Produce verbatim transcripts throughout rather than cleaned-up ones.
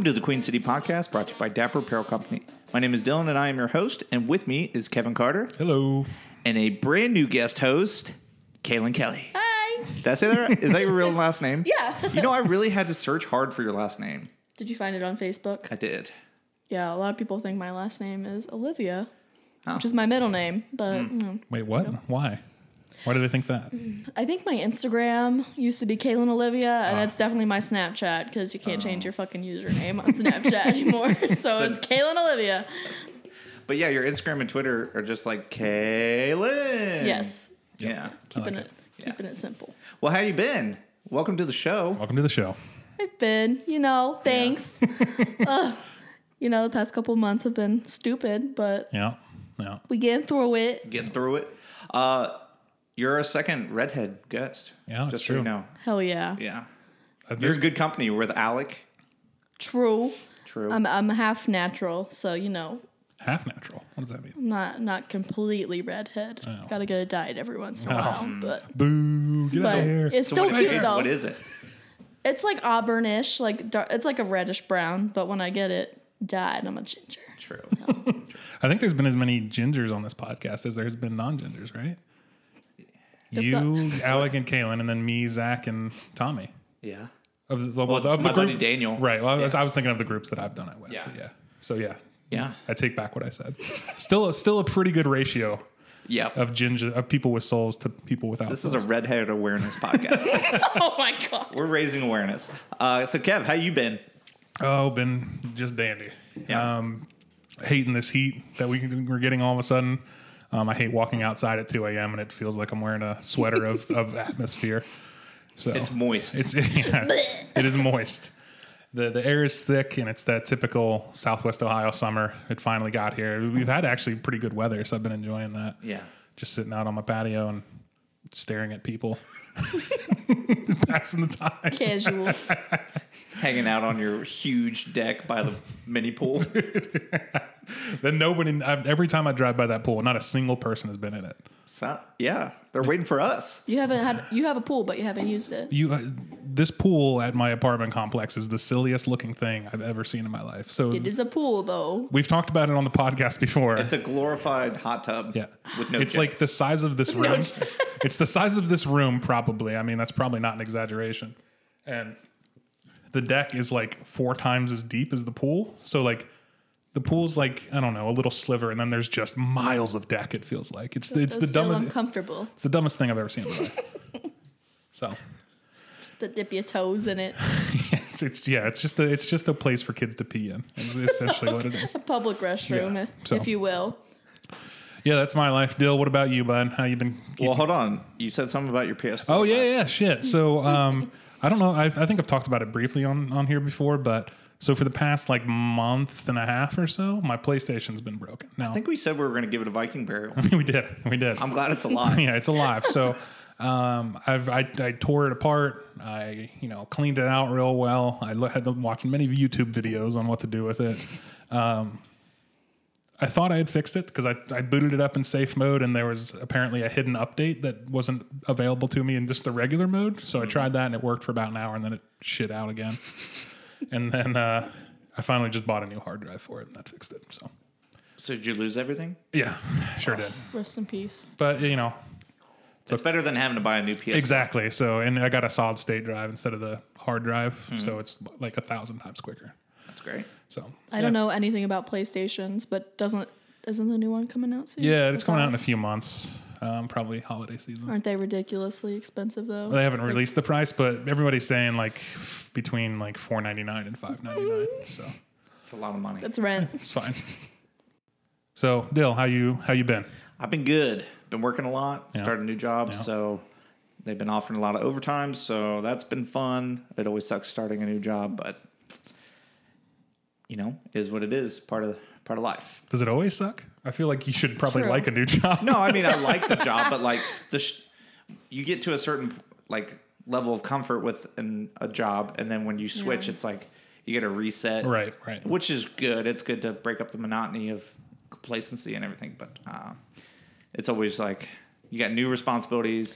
Welcome to the Queen City Podcast, brought to you by Dapper Apparel Company. My name is Dylan, and I am your host. And with me is Kevin Carter. Hello. And a brand new guest host, Kaylin Kelly. Hi. Did I say that right? Is that your real last name? Yeah. You know, I really had to search hard for your last name. Did you find it on Facebook? I did. Yeah, a lot of people think my last name is Olivia, Oh. which is my middle name, but Mm. you know, Wait, what? Why? Why do they think that? I think my Instagram used to be Kaylin Olivia, and Ah. that's definitely my Snapchat because you can't change your fucking username on Snapchat anymore. So, So- it's Kaylin Olivia. But yeah, your Instagram and Twitter are just like Kaylin. Yes, Yeah. keeping like it, it. keeping it simple. Well, how you been? Welcome to the show. Welcome to the show. I've been, you know, thanks. Ugh. You know, the past couple months have been stupid, but Yeah. Yeah. we getting through it. Getting through it. Uh, you're a second redhead guest. Yeah, that's just so you true. know. Hell yeah. Yeah. Uh, You're in good company. You're with Alec. True. True. I'm I'm half natural, so you know, half natural. What does that mean? not not completely redhead. Oh. Got to get it dyed every once in a Oh. while, but Boo. Get out but of here. it's so still what, cute is, though. what is it? It's like auburnish, like dark, it's like a reddish brown, but when I get it dyed, I'm a ginger. True. I think there's been as many gingers on this podcast as there's been non-gingers, right? The You, Alec, and Kaylin, and then me, Zach, and Tommy. Yeah. Of the, Well, of the my group, buddy Daniel. Right. Well, I was, Yeah. I was thinking of the groups that I've done it with. Yeah. but yeah. So yeah. Yeah. I take back what I said. Still, a, still a pretty good ratio Yep. of ginger of people with souls to people without. This is souls. a redhead awareness podcast. Oh my god. We're raising awareness. Uh, so, Kev, how you been? Oh, been just dandy. Yeah. Um, hating this heat that we, we're getting all of a sudden. Um, I hate walking outside at two a.m. and it feels like I'm wearing a sweater of, of atmosphere. So It's moist. It's yeah, it is moist. The the air is thick and it's that typical Southwest Ohio summer. It finally got here. We've had actually pretty good weather, so I've been enjoying that. yeah. Just sitting out on my patio and staring at people, passing the time. Casual. Hanging out on your huge deck by the mini pool. Then nobody. I've, every time I drive by that pool, not a single person has been in it. So, yeah. They're waiting for us. You haven't had you have a pool, but you haven't used it. You, uh, this pool at my apartment complex is the silliest looking thing I've ever seen in my life. So It is a pool though. we've talked about it on the podcast before. It's a glorified hot tub. yeah, With no It's jets. like the size of this No room. jets. It's the size of this room, probably. I mean, that's probably not an exaggeration. And the deck is like four times as deep as the pool. So like. The pool's like, I don't know, a little sliver, and then there's just miles of deck. It feels like it's it's the Does feel dumbest. uncomfortable. It's the dumbest thing I've ever seen in my life. So. Just to dip your toes in it. It's, it's yeah, it's just a it's just a place for kids to pee in. Is essentially what it is. A public restroom, Yeah, if, so. if you will. Yeah, that's my life. Dill, what about you, bud? How you been? Keep... Well, hold on. You said something about your P S four. oh yeah, yeah, shit. So um, I don't know. I've, I think I've talked about it briefly on on here before, but so for the past like month and a half or so, my PlayStation's been broken. Now I think we said we were going to give it a Viking burial. we did, we did. I'm glad it's alive. yeah, it's alive. So um, I've I, I tore it apart. I you know cleaned it out real well. I lo- had to watch many YouTube videos on what to do with it. Um, I thought I had fixed it because I, I booted it up in safe mode and there was apparently a hidden update that wasn't available to me in just the regular mode. So I tried that and it worked for about an hour and then it shit out again. And then uh, I finally just bought a new hard drive for it and that fixed it. So So did you lose everything? yeah, sure did. Rest in peace. But you know, It's better than having to buy a new P S four. exactly. So, and I got a solid state drive instead of the hard drive. Mm-hmm. So it's like a thousand times quicker. That's great. So I don't know anything about PlayStations, but doesn't isn't the new one coming out soon? Yeah, it's The coming out in a five? few months. Um, probably holiday season. Aren't they ridiculously expensive though? Well, they haven't released the price, but everybody's saying like between like four ninety nine and five ninety nine. So It's a lot of money. That's rent. it's fine. So Dill, how you how you been? I've been good. Been working a lot. Yeah. Started a new job, Yeah. so they've been offering a lot of overtime. So that's been fun. It always sucks starting a new job, but you know, it is what it is. Part of part of life. Does it always suck? I feel like you should probably True. like a new job. No, I mean I like the job, but like the sh- you get to a certain like level of comfort with an, a job, and then when you switch, Yeah. it's like you get a reset, Right, right. Which is good. It's good to break up the monotony of complacency and everything, but uh, it's always like you got new responsibilities.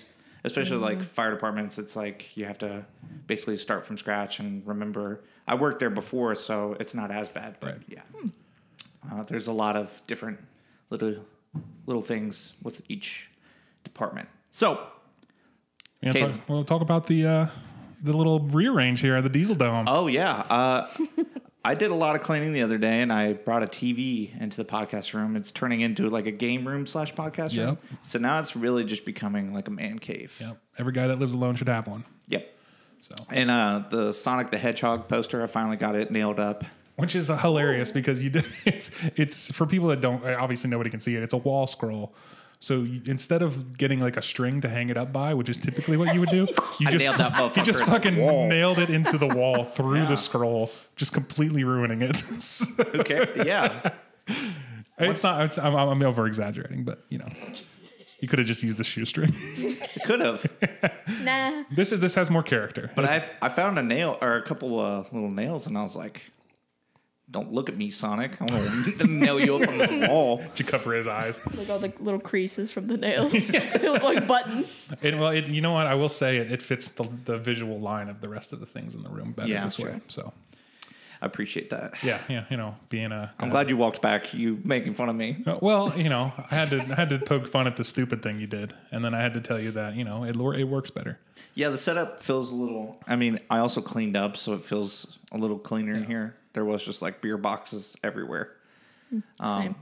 especially Mm-hmm. like fire departments. It's like you have to basically start from scratch and remember. I worked there before, so it's not as bad. But Right. yeah, uh, there's a lot of different little little things with each department. So Yeah, Okay. talk, we'll talk about the uh, the little rearrange here at the Diesel Dome. Oh yeah, uh, I did a lot of cleaning the other day, and I brought a T V into the podcast room. It's turning into like a game room slash podcast room. Yep. So now it's really just becoming like a man cave. Yep. Every guy that lives alone should have one. Yep. So, And uh, the Sonic the Hedgehog poster, I finally got it nailed up. which is uh, hilarious because you do, it's it's for people that don't obviously nobody can see it. It's a wall scroll. So you, instead of getting like a string to hang it up by, which is typically what you would do, you I just nailed that motherfucker you just in the fucking wall. nailed it into the wall through Yeah. the scroll, just completely ruining it. Okay. Yeah. It's not. It's, I'm, I'm over exaggerating, but you know, you could have just used the shoestring. It could have. Nah. this is this has more character. But I I found a nail or a couple uh, little nails, and I was like, "Don't look at me, Sonic. I'm gonna nail you up on the wall." to cover his eyes. Like all the little creases from the nails. They look like buttons. It, well, it, you know what? I will say it, it fits the, the visual line of the rest of the things in the room better Yeah, this that's way. true. So I appreciate that. yeah, yeah, you know, being a. I'm glad you walked back. You making fun of me. Uh, well, you know, I had to I had to poke fun at the stupid thing you did, and then I had to tell you that you know it it works better. Yeah, the setup feels a little. I mean, I also cleaned up, so it feels a little cleaner in here. There was just like beer boxes everywhere. Same.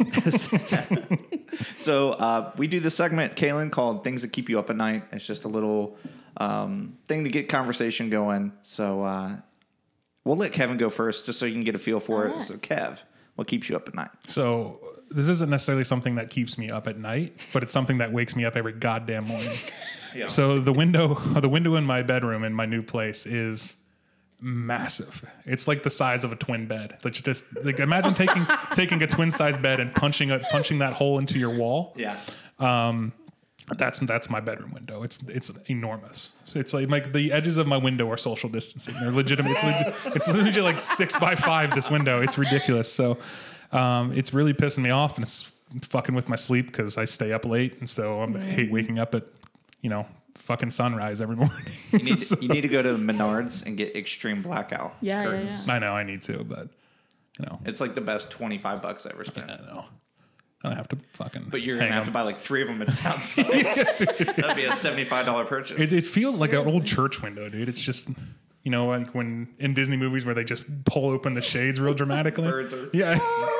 So uh, we do this segment, Kaylin, called "Things That Keep You Up at Night." It's just a little um, thing to get conversation going. So uh, we'll let Kevin go first, just so you can get a feel for All it. right. So, Kev, what keeps you up at night? So this isn't necessarily something that keeps me up at night, but it's something that wakes me up every goddamn morning. Yeah. So the window, the window in my bedroom in my new place is massive. It's like the size of a twin bed. Like just like imagine taking taking a twin size bed and punching a, punching that hole into your wall. Yeah. That's that's my bedroom window. It's it's enormous. So it's like, like the edges of my window are social distancing. They're legitimate. It's legit, it's legit like six by five. This window. It's ridiculous. So um, it's really pissing me off, and it's fucking with my sleep because I stay up late, and so I'm, I hate waking up at you know fucking sunrise every morning. You need, to, you need to go to Menards and get extreme blackout. Yeah, yeah, curtains. yeah. I know I need to, but you know It's like the best twenty-five bucks I ever spent. I know I don't have to fucking. But you're hang gonna have to them. buy like three of them. It sounds like that'd be a seventy-five dollar purchase. It, it feels like an old church window, dude. It's just, you know, like when in Disney movies where they just pull open the shades real dramatically. Birds are- Yeah.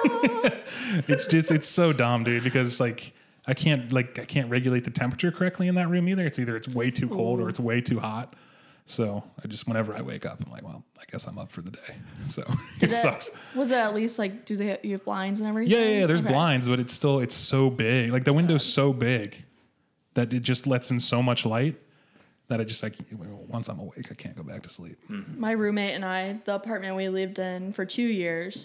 It's just, it's so dumb, dude, because like I can't, like, I can't regulate the temperature correctly in that room either. It's either it's way too cold or it's way too hot. So I just, whenever I wake up, I'm like, well, I guess I'm up for the day. So it Did sucks. Was it at least like, do they have, you have blinds and everything? Yeah, yeah, yeah. There's Okay. blinds, but it's still, it's so big. Like the window's so big that it just lets in so much light that I just like once I'm awake, I can't go back to sleep. My roommate and I, the apartment we lived in for two years,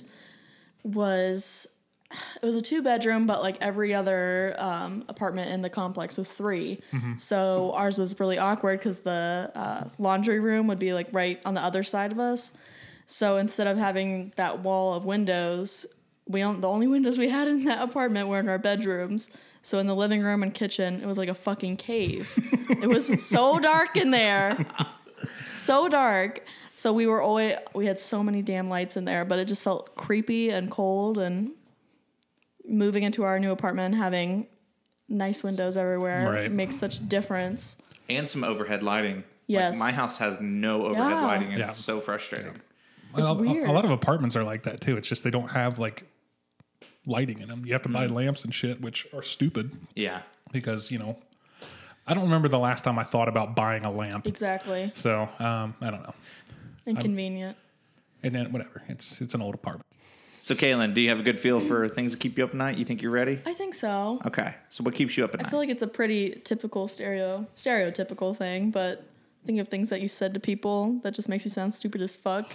was it was a two bedroom, but like every other um, apartment in the complex was three. So ours was really awkward because the uh, laundry room would be like right on the other side of us. So instead of having that wall of windows, we on, the only windows we had in that apartment were in our bedrooms. So in the living room and kitchen, it was like a fucking cave. It was so dark in there. So dark. So we were always, we had so many damn lights in there, but it just felt creepy and cold. And moving into our new apartment, having nice windows everywhere Right. makes such a difference. And some overhead lighting. Yes. Like my house has no overhead Yeah. lighting, and Yeah. it's so frustrating. It's a, a- weird. A lot of apartments are like that too. It's just they don't have like lighting in them. You have to buy lamps and shit, which are stupid Yeah. because you know I don't remember the last time I thought about buying a lamp. Exactly. So um, I don't know. Inconvenient. And then whatever. It's it's an old apartment. So, Kaylin, do you have a good feel for things that keep you up at night? You think you're ready? I think so. Okay. So, what keeps you up at I night? feel like it's a pretty typical stereo stereotypical thing, but think of things that you said to people that just makes you sound stupid as fuck.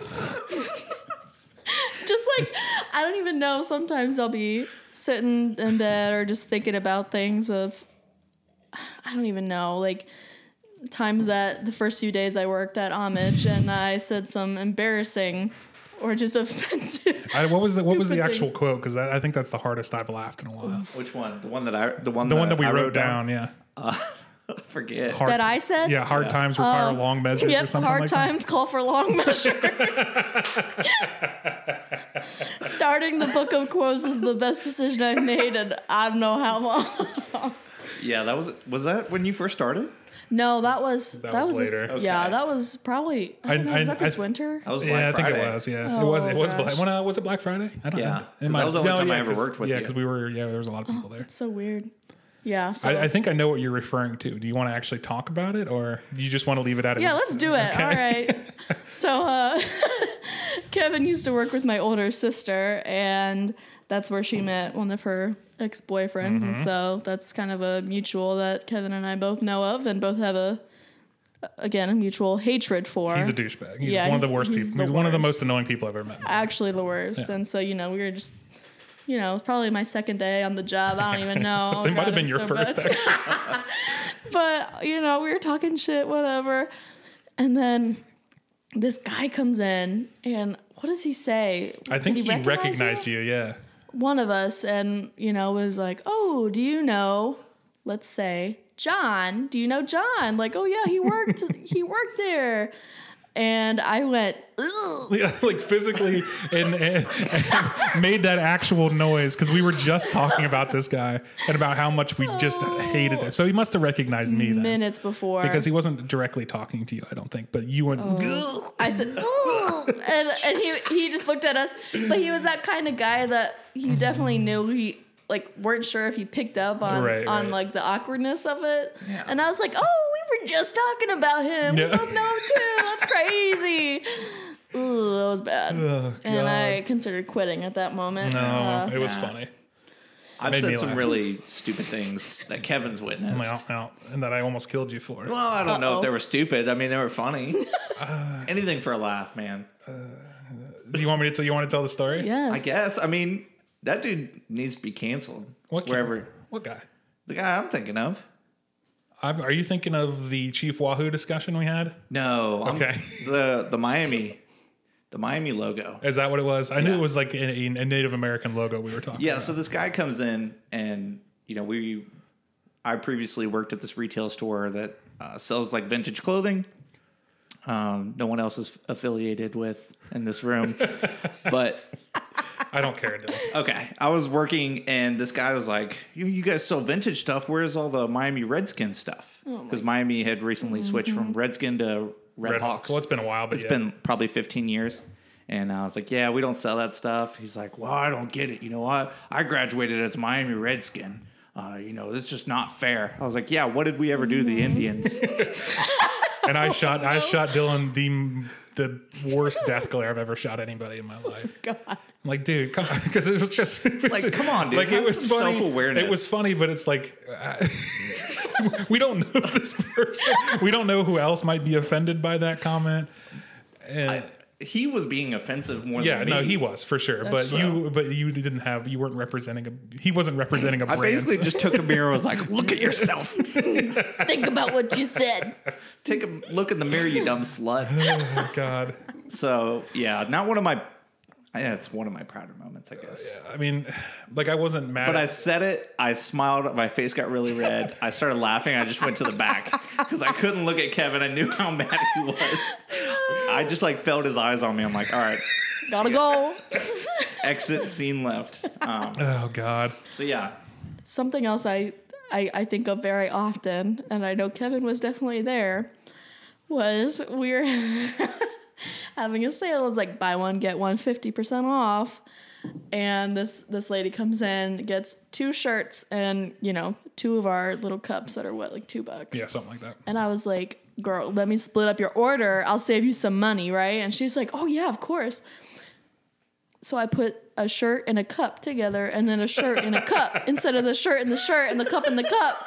Just like I don't even know. Sometimes I'll be sitting in bed or just thinking about things of I don't even know, like times that the first few days I worked at Homage and I said some embarrassing or just offensive. I, what was the, what was the stupid actual things. quote? Because I think that's the hardest I've laughed in a while. Which one? The one that I, the one, The that one that we I wrote down. Yeah. I forget. Hard, that I said? Yeah, hard Yeah. times require Um, long measures or Yep, something hard like times call for long measures. Starting the book of quotes is the best decision I've made, and I don't know how long. Yeah, that was was that when you first started? No, that was That that, was was, a- later. yeah, Okay. that was probably. I don't I- know, was I- that this I- winter? That was that. Black Yeah, I think Friday. it was. Yeah, Oh, it was. It was. gosh. Black, when, uh, was it Black Friday? I don't Yeah, know. 'cause It that might- was the only no, time yeah, I ever 'cause- worked with yeah, you. because we were. Yeah, there was a lot of people there. So weird. Yeah. So I, I think I know what you're referring to. Do you want to actually talk about it, or you just want to leave it at it? yeah, was- let's do it. Okay. All right. So uh, Kevin used to work with my older sister, and that's where she met one of her ex-boyfriends, Mm-hmm. and so that's kind of a mutual that Kevin and I both know of, and both have a again a mutual hatred for. He's a douchebag. He's Yeah, one of the he's- worst he's people. the He's one of the worst. most annoying people I've ever met. Actually, the worst, Yeah. and so you know we were just. You know, it's probably my second day on the job. I don't even know. They Oh, might have God, been it's your so first, bad. actually. But, you know, we were talking shit, whatever. And then this guy comes in, and what does he say? I think Did he, recognize recognized you. Yeah. One of us, and, you know, was like, oh, do you know, let's say, John? Do you know John? Like, oh, yeah, he worked, he worked there. And I went, ugh. Yeah, like physically and, and, and made that actual noise because we were just talking about this guy and about how much we just hated it. So he must have recognized me then. Minutes before. Because he wasn't directly talking to you, I don't think. But you went, Oh. I said, ugh. and and he he just looked at us, but he was that kind of guy that he definitely knew he like weren't sure if he picked up on Right, on right. like the awkwardness of it. Yeah. And I was like, oh, we were just talking about him. Yeah. We both know him too. That's crazy. Ooh, that was bad. Oh, and I God. considered quitting at that moment. no, Uh, it was Nah. funny. I've Made me said some laugh. really stupid things that Kevin's witnessed. Well, well, and that I almost killed you for. Well, I don't know Uh-oh. if they were stupid. I mean, they were funny. Anything for a laugh, man. Do you want me to tell you want to tell the story? yes. I guess. I mean, that dude needs to be canceled. What kid? Wherever. What guy? The guy I'm thinking of. I'm, are you thinking of the Chief Wahoo discussion we had? No. I'm- Okay. The the Miami, the Miami logo. Is that what it was? I knew Yeah. it was like a, a Native American logo we were talking Yeah. about. So this guy comes in, and you know, we, I previously worked at this retail store that uh, sells like vintage clothing. Um, no one else is affiliated with in this room, but I don't care, Dylan. okay. I was working, and this guy was like, "You, you guys sell vintage stuff. Where's all the Miami Redskins stuff?" Because Miami had recently switched from Redskin to Red, Red Hawks. Hawks. Well, it's been a while, but It's yeah. been probably fifteen years. And I was like, "Yeah, we don't sell that stuff." He's like, "Well, I don't get it. You know, I I graduated as Miami Redskin. Uh, you know, it's just not fair." I was like, "Yeah, what did we ever do to the Indians?" And I shot, I shot Dylan the the worst death glare I've ever shot anybody in my life. God. I'm like, dude, come on, because it was just it was- Like, come on, dude, Like have it was some funny. self-awareness. It was funny, but it's like uh, we don't know this person. We don't know who else might be offended by that comment. And He was being offensive more yeah, than me. no, he was for sure. But so- you, but you didn't have, you weren't representing a. He wasn't representing a I brand. basically just took a mirror and was like, "Look at yourself. Think about what you said. Take a look in the mirror, you dumb slut." Oh God. So yeah, not one of my. Yeah, it's one of my prouder moments, I guess. I mean, like I wasn't mad. But at, I said it. I smiled. My face got really red. I started laughing. I just went to the back because I couldn't look at Kevin. I knew how mad he was. I just like felt his eyes on me. I'm like, all right, Gotta go. exit scene left. Um, oh God. so yeah, Something else I, I I think of very often, and I know Kevin was definitely there, was we were having a sale. It was like buy one, get one fifty percent off. And this this lady comes in, gets two shirts and, you know, two of our little cups that are what, like two bucks. Yeah, something like that. And I was like, girl, let me split up your order. I'll save you some money, right? And she's like, oh, yeah, of course. So I put a shirt and a cup together and then a shirt and a cup instead of the shirt and the shirt and the cup and the cup.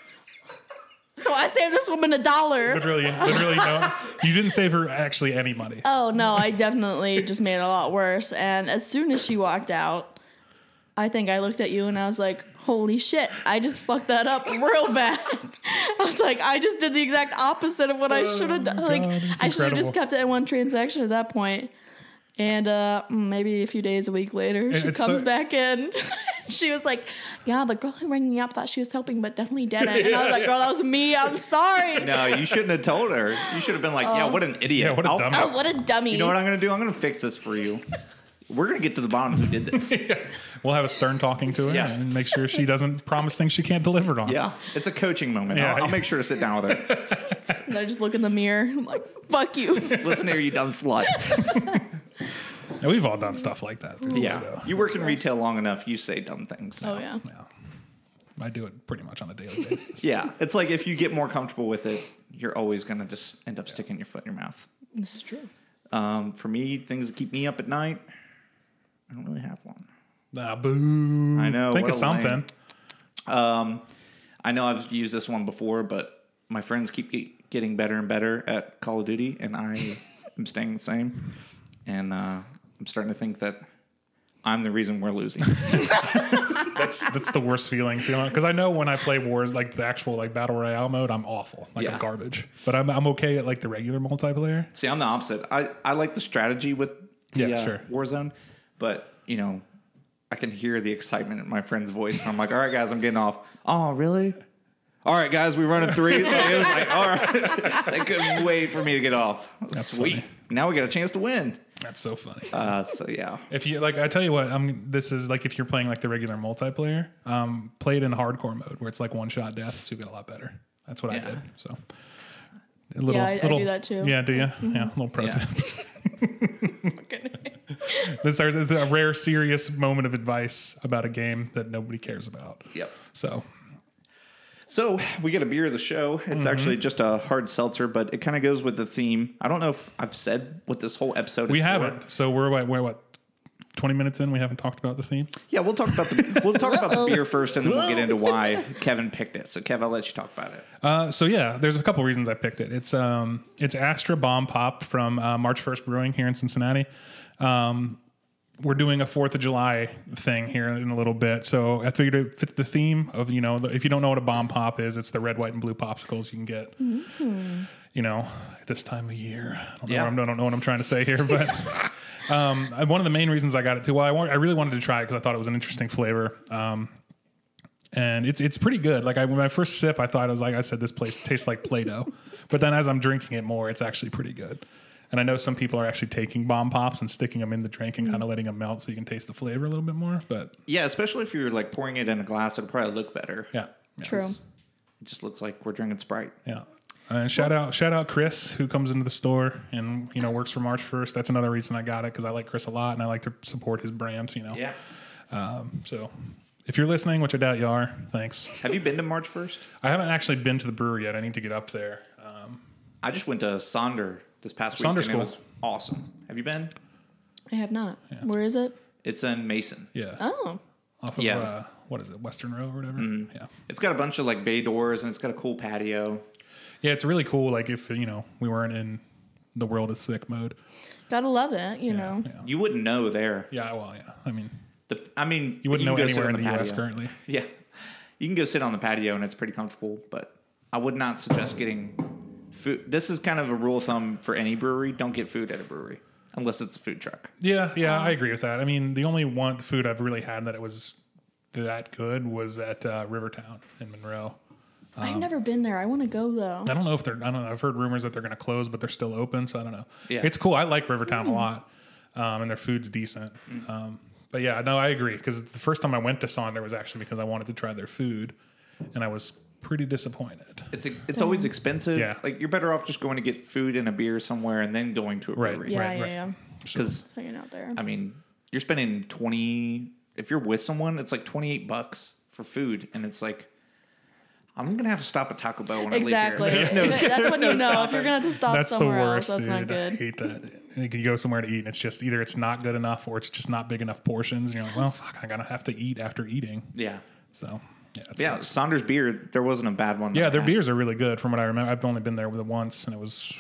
So I saved this woman a dollar. Literally, literally, no. You didn't save her actually any money. Oh, no, I definitely just made it a lot worse. And as soon as she walked out, I think I looked at you and I was like, holy shit, I just fucked that up real bad. I was like, I just did the exact opposite of what I should have done. Like, God, that's I should have incredible. just kept it in one transaction at that point. And uh, maybe a few days, a week later, she it's comes so- back in. she was like, yeah, the girl who rang me up thought she was helping, but definitely didn't. And I was like, girl, that was me. I'm sorry. No, you shouldn't have told her. You should have been like, yeah, what an idiot. Yeah, what a I'll- dummy. Oh, what a dummy. You know what I'm going to do? I'm going to fix this for you. We're going to get to the bottom of who did this. We'll have a stern talking to her Yeah. and make sure she doesn't promise things she can't deliver on. Yeah, it's a coaching moment. Yeah. I'll, I'll make sure to sit down with her. And I just look in the mirror. I'm like, fuck you. Listen here, you dumb slut. And we've all done stuff like that. before, Yeah, though. you work in retail long enough, you say dumb things. Oh, yeah. Yeah. I do it pretty much on a daily basis. Yeah, it's like if you get more comfortable with it, you're always going to just end up sticking your foot in your mouth. This is true. Um, for me, things that keep me up at night, I don't really have one. Ah, boo. I know, Think what of a lame. something. Um, I know I've used this one before, but my friends keep get- getting better and better at Call of Duty, and I am staying the same. And uh, I'm starting to think that I'm the reason we're losing. That's that's the worst feeling, feeling because I know when I play wars like the actual like battle royale mode, I'm awful, like Yeah. I'm garbage. But I'm I'm okay at like the regular multiplayer. See, I'm the opposite. I, I like the strategy with the Yeah, uh, sure. Warzone, but, you know, I can hear the excitement in my friend's voice. And I'm like, all right, guys, I'm getting off. Oh, really? All right, guys, we running three. Like, it was like, all right. They couldn't wait for me to get off. That's Sweet. funny. Now we got a chance to win. That's so funny. Uh, so, yeah. If you like, I tell you what, I'm. This is like if you're playing like the regular multiplayer, um, play it in hardcore mode where it's like one shot deaths. You get a lot better. That's what I Yeah. did. So, a little, Yeah, I- I little, do that too. Yeah, do you? Yeah, a little pro Yeah. tip. This is a rare, serious moment of advice about a game that nobody cares about. Yep. So, So we get a beer of the show. It's Mm-hmm. actually just a hard seltzer, but it kind of goes with the theme. I don't know if I've said what this whole episode we is for. haven't. So we're what, we're what, twenty minutes in. We haven't talked about the theme. Yeah, we'll talk about the we'll talk about the beer first, and then we'll get into why Kevin picked it. So, Kev, I'll let you talk about it. Uh, so yeah, there's a couple reasons I picked it. It's um, it's Astra Bomb Pop from uh, March first Brewing here in Cincinnati. Um, we're doing a Fourth of July thing here in a little bit, so I figured it fit the theme of, you know, the, if you don't know what a bomb pop is, it's the red, white, and blue popsicles you can get. Mm-hmm. You know, at this time of year. I don't, Yeah. know, I don't know what I'm trying to say here, but um, one of the main reasons I got it too. Well, I, want, I really wanted to try it because I thought it was an interesting flavor. Um, and it's it's pretty good. Like I, when I first sip, I thought it was like I said, this place tastes like Play-Doh. But then as I'm drinking it more, it's actually pretty good. And I know some people are actually taking bomb pops and sticking them in the drink and kind of letting them melt so you can taste the flavor a little bit more. But Yeah, especially if you're like pouring it in a glass, it'll probably look better. yeah, yeah. True. It just looks like we're drinking Sprite. Yeah. And shout out, shout out Chris, who comes into the store and, you know, works for March first. That's another reason I got it, because I like Chris a lot and I like to support his brand, you know. Yeah. Um, so if you're listening, which I doubt you are, thanks. Have you been to March first? I haven't actually been to the brewery yet. I need to get up there. Um, I just went to Sonder this past week, Sonder's and it cool. was awesome. Have you been? I have not. Where is it? It's in Mason. yeah. Oh. Off of, Yeah. uh, what is it, Western Row or whatever? Yeah. It's got a bunch of like bay doors, and it's got a cool patio. Yeah, it's really cool. Like if, you know, we weren't in the world is sick mode. Gotta love it, you know. Yeah. You wouldn't know there. Yeah, well, yeah. I mean, The, I mean, you wouldn't can know go sit anywhere on in the, U S patio. currently. Yeah, you can go sit on the patio, and it's pretty comfortable. But I would not suggest getting food. This is kind of a rule of thumb for any brewery: don't get food at a brewery unless it's a food truck. Yeah, yeah, I agree with that. I mean, the only one the food I've really had that it was that good was at uh, Rivertown in Monroe. I've never been there. I want to go though. I don't know if they're. I don't know. I've heard rumors that they're going to close, but they're still open. So I don't know. Yeah. It's cool. I like Rivertown a lot, um, and their food's decent. Um, but yeah, no, I agree. Because the first time I went to Sonder was actually because I wanted to try their food, and I was pretty disappointed. It's a, it's always expensive. Yeah. Like you're better off just going to get food and a beer somewhere, and then going to a Right. brewery. Yeah, right, yeah, right. yeah. Because Hanging out there. I mean, you're spending twenty. If you're with someone, it's like twenty eight bucks for food, and it's like, I'm gonna have to stop at Taco Bell when Exactly. I leave here. There's no- That's when you know if you're gonna have to stop That's the somewhere worst, else. That's dude. not I good. hate that. Like, you go somewhere to eat, and it's just either it's not good enough or it's just not big enough portions. And you're like, well, fuck, I gotta have to eat after eating. yeah, So yeah, it yeah. sucks. Saunders beer, there wasn't a bad one. that Yeah, I their had. beers are really good from what I remember. I've only been there with it once, and it was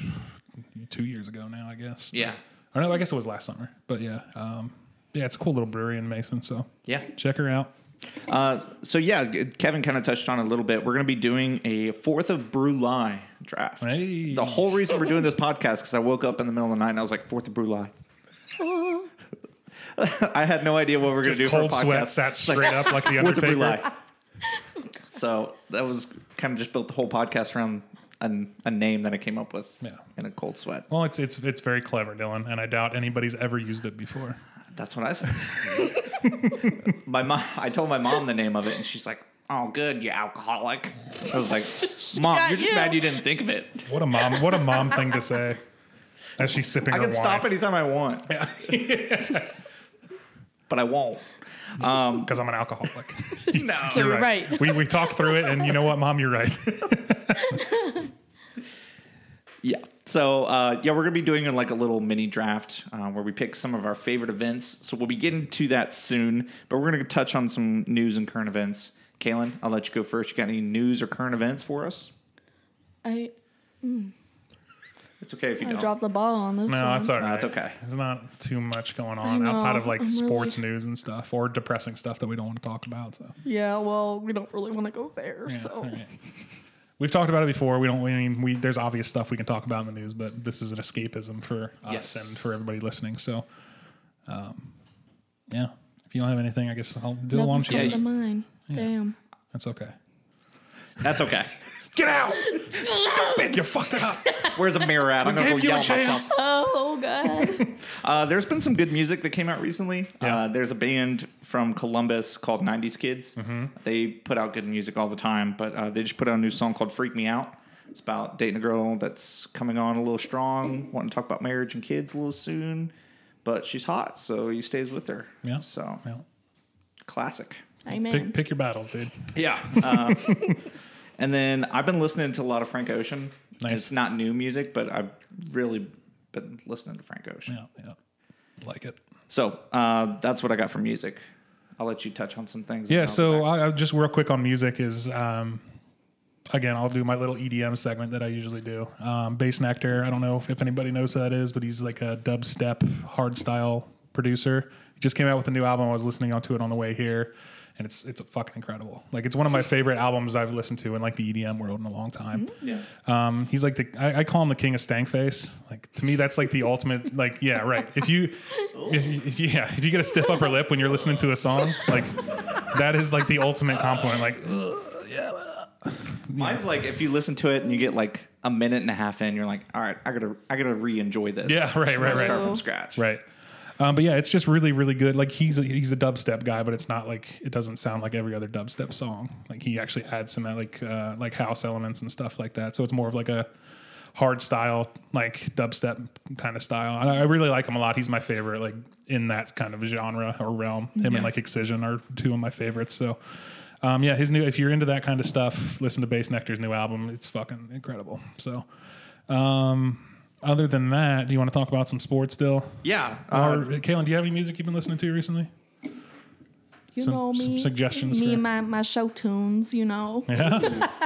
two years ago now, I guess. Yeah, I know. I guess it was last summer, but yeah, um, yeah, it's a cool little brewery in Mason. So yeah. check her out. Uh, so yeah, Kevin kind of touched on it a little bit. We're going to be doing a Fourth of Brulai draft. Hey. The whole reason we're doing this podcast because I woke up in the middle of the night and I was like, Fourth of Brulai. I had no idea what we were going to Just do for a cold sweat, podcast. sat straight up like the With the Undertaker. brûlée. So that was kind of just built the whole podcast around a, a name that I came up with Yeah. in a cold sweat. Well, it's it's it's very clever, Dylan, and I doubt anybody's ever used it before. That's what I said. my mom, I told my mom the name of it, and she's like, "Oh, good, you alcoholic." I was like, "Mom, got you're just you. mad you didn't think of it. What a mom! What a mom thing to say. As she's sipping I her can wine. stop anytime I want, but I won't." Um, Because I'm an alcoholic. no. So you're right. we we talked through it, and you know what, Mom, you're right. Yeah. So uh, yeah, we're gonna be doing like a little mini draft uh, where we pick some of our favorite events. So we'll be getting to that soon, but we're gonna touch on some news and current events. Kaylin, I'll let you go first. You got any news or current events for us? I It's okay if you I don't. dropped the ball on this No, one. it's all right. No, it's okay. There's not too much going I on know, outside of like I'm sports really- news and stuff, or depressing stuff that we don't want to talk about. So Yeah, well, we don't really want to go there. yeah, so all right. We've talked about it before. We don't. I mean, we there's obvious stuff we can talk about in the news, but this is an escapism for us Yes. and for everybody listening. So, um, yeah. If you don't have anything, I guess I'll do a nothing's launch. coming Yeah, to mind. Damn. That's okay. That's okay. Get out! Stupid! You fucked it up. Where's a mirror at? I'm gonna go gave you yell a at chance. myself. Oh god. Uh, there's been some good music that came out recently. Yeah. Uh, there's a band from Columbus called nineties Kids. Mm-hmm. They put out good music all the time, but uh, they just put out a new song called Freak Me Out. It's about dating a girl that's coming on a little strong, wanting to talk about marriage and kids a little soon, but she's hot, so he stays with her. Yeah. So, Well, classic. Amen. pick, pick your battles, dude. Yeah. Um, and then I've been listening to a lot of Frank Ocean. Nice. It's not new music, but I've really been listening to Frank Ocean. Yeah, yeah. Like it. So uh, that's what I got for music. I'll let you touch on some things. Yeah, and I'll so go back. I, I just real quick on music is um, again I'll do my little E D M segment that I usually do. Um, Bass Nectar, I don't know if, if anybody knows who that is, but he's like a dubstep hardstyle producer. He just came out with a new album. I was listening to it on the way here, and it's it's fucking incredible. Like it's one of my favorite albums I've listened to in like the E D M world in a long time. yeah. Um, he's like the I, I call him the king of stank face. Like to me, that's like the ultimate. Like yeah, right. If you, if you, if you yeah, if you get a stiff upper lip when you're listening to a song, like that is like the ultimate compliment. Like ugh, yeah. Mine's like if you listen to it and you get like a minute and a half in, you're like, all right, I gotta I gotta re-enjoy this. Yeah, right, right, right. Start from scratch. Right. Um, but yeah, it's just really, really good. Like he's a, he's a dubstep guy, but it's not like it doesn't sound like every other dubstep song. Like he actually adds some uh, like uh, like house elements and stuff like that. So it's more of like a hard style, like dubstep kind of style. And I I really like him a lot. He's my favorite, like in that kind of genre or realm. Him Yeah. and like Excision are two of my favorites. So um, yeah, his new. If you're into that kind of stuff, listen to Bass Nectar's new album. It's fucking incredible. So. Um, Other than that, do you want to talk about some sports still? Yeah. Or, Uh, Kaylin, do you have any music you've been listening to recently? You Some- know some me. suggestions Me for- and my, my show tunes, you know. Yeah.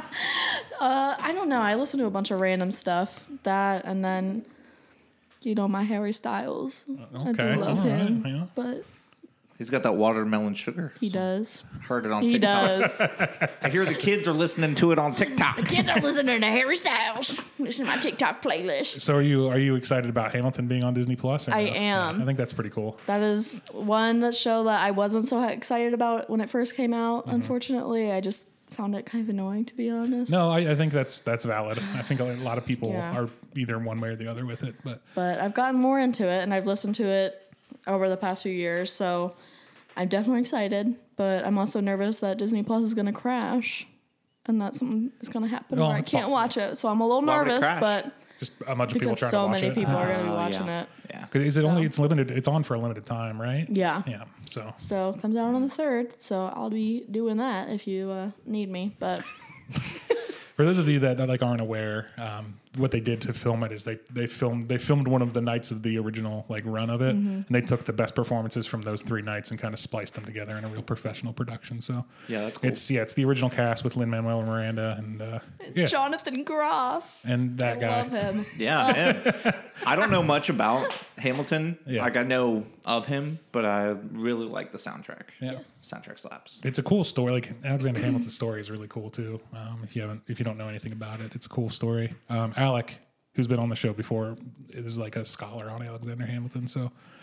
Uh, I don't know. I listen to a bunch of random stuff. That and then, you know, my Harry Styles. I okay. do love All right, him, yeah. but he's got that watermelon sugar. he does. Heard it on He TikTok. does. I hear the kids are listening to it on TikTok. Kids are listening to Harry Styles. Listen to my TikTok playlist. So are you are you excited about Hamilton being on Disney Plus? or I no? am. Yeah, I think that's pretty cool. That is one show that I wasn't so excited about when it first came out. Mm-hmm. Unfortunately, I just found it kind of annoying, to be honest. No, I, I think that's that's valid. I think a lot of people Yeah. are either one way or the other with it. But But I've gotten more into it, and I've listened to it over the past few years, so I'm definitely excited. But I'm also nervous that Disney Plus is going to crash, and that something is going to happen Well, where I it's can't possible. watch it. So I'm a little Why would it nervous, crash? but just a bunch of people because trying so to watch many it. people are going to be Oh, watching yeah. it. Yeah. 'Cause Is it so- only? It's limited. It's on for a limited time, right? Yeah. Yeah. So So it comes out on the third. So I'll be doing that if you uh, need me. But for those of you that, that like aren't aware, um, what they did to film it is they they filmed they filmed one of the nights of the original like run of it, Mm-hmm. and they took the best performances from those three nights and kind of spliced them together in a real professional production. So Yeah, that's cool. it's yeah, it's the original cast with Lin Manuel Miranda and uh, yeah, Jonathan Groff. and that I guy. love him. Yeah, man. I don't know much about Hamilton. Yeah. Like I know of him, but I really like the soundtrack. Yeah. Soundtrack slaps. It's a cool story. Like Alexander Hamilton's story is really cool too. Um, if you haven't, if you don't know anything about it, it's a cool story. Um, Alec, who's been on the show before, is like a scholar on Alexander Hamilton. So,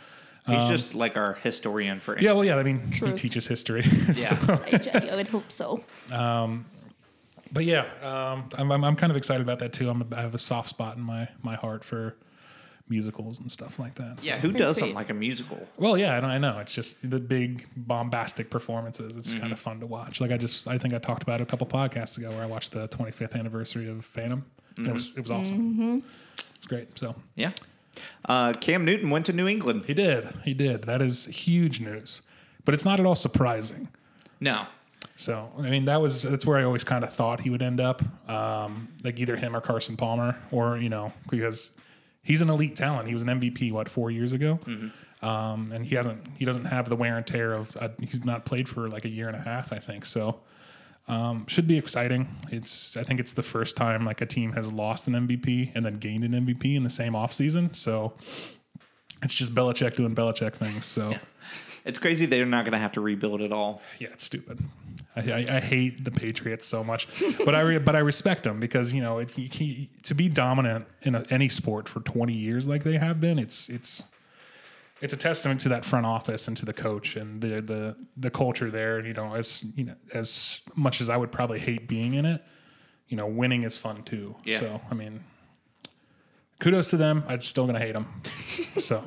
He's um, just like our historian for. Yeah, well, yeah. I mean, Truth. he teaches history. Yeah, so, I, I would hope so. Um, but yeah, um, I'm, I'm I'm kind of excited about that too. I'm a, I have a soft spot in my my heart for musicals and stuff like that. So. Yeah, who doesn't like a musical? Well, yeah, I know, I know. It's just the big bombastic performances. It's mm-hmm. kind of fun to watch. Like I just, I think I talked about it a couple podcasts ago where I watched the twenty-fifth anniversary of Phantom. Mm-hmm. And it was, it was awesome. Mm-hmm. It's great. So yeah, uh, Cam Newton went to New England. He did. He did. That is huge news, but it's not at all surprising. No. So I mean, that was that's where I always kind of thought he would end up, um, like either him or Carson Palmer, or you know, because. He's an elite talent. He was an M V P what four years ago, mm-hmm. um, and he hasn't. He doesn't have the wear and tear of. Uh, he's not played for like a year and a half, I think. So, um, should be exciting. It's. I think it's the first time like a team has lost an M V P and then gained an M V P in the same offseason. So, it's just Belichick doing Belichick things. So, yeah. It's crazy they're not going to have to rebuild at all. Yeah, it's stupid. I, I, I hate the Patriots so much, but I re, but I respect them because you know it, he, he, to be dominant in a, any sport for twenty years like they have been, it's it's it's a testament to that front office and to the coach and the the the culture there. You know, as you know, as much as I would probably hate being in it, you know, winning is fun too. Yeah. So I mean, kudos to them. I'm still gonna hate them. So.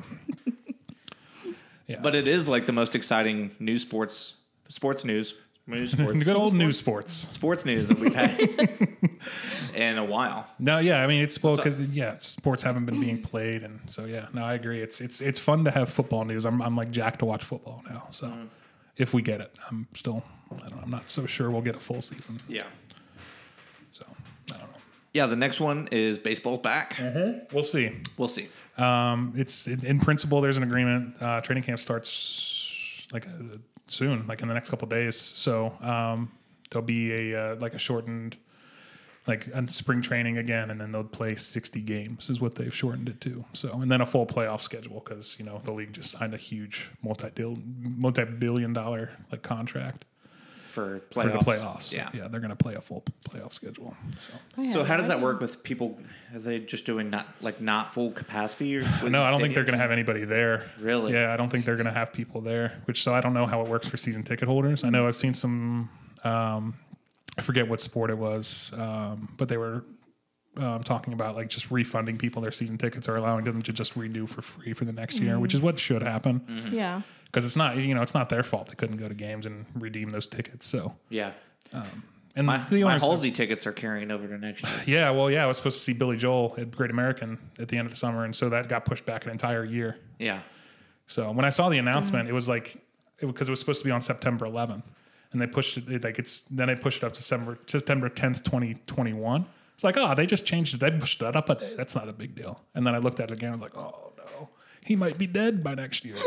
Yeah. But it is like the most exciting news sports sports news. News sports. The good old sports, news sports. Sports news that we've had in a while. No, yeah, I mean it's well because yeah, sports haven't been being played, and so yeah, no, I agree. It's it's it's fun to have football news. I'm I'm like jacked to watch football now. So mm. if we get it, I'm still I don't know, I'm not so sure we'll get a full season. Yeah. So I don't know. Yeah, the next one is baseball's back. Mm-hmm. We'll see. We'll see. Um, it's it, in principle. There's an agreement. Uh, training camp starts like a, soon, like in the next couple of days. So um, there'll be a uh, like a shortened, like a spring training again, and then they'll play sixty games is what they've shortened it to. So and then a full playoff schedule because you know the league just signed a huge multi multi billion dollar like contract for playoffs. For the playoffs. Yeah, yeah, they're going to play a full playoff schedule. So, so how does that work with people? Are they just doing not like not full capacity? Or no, I don't think they're going to have anybody there. Really? Yeah, I don't think they're going to have people there. Which so I don't know how it works for season ticket holders. I know I've seen some. Um, I forget what sport it was, um, but they were um, talking about like just refunding people their season tickets or allowing them to just renew for free for the next mm-hmm. year, which is what should happen. Mm-hmm. Yeah. Because it's not, you know, it's not their fault they couldn't go to games and redeem those tickets. So yeah, um, and my, the my Halsey are, tickets are carrying over to next year. Yeah, well, yeah, I was supposed to see Billy Joel at Great American at the end of the summer, and so that got pushed back an entire year. Yeah. So when I saw the announcement, mm-hmm. it was like because it, it was supposed to be on September eleventh, and they pushed it, it like it's then they pushed it up to September September tenth, twenty twenty-one. It's like, oh, they just changed it. They pushed that up a day. That's not a big deal. And then I looked at it again. I was like, oh no, he might be dead by next year.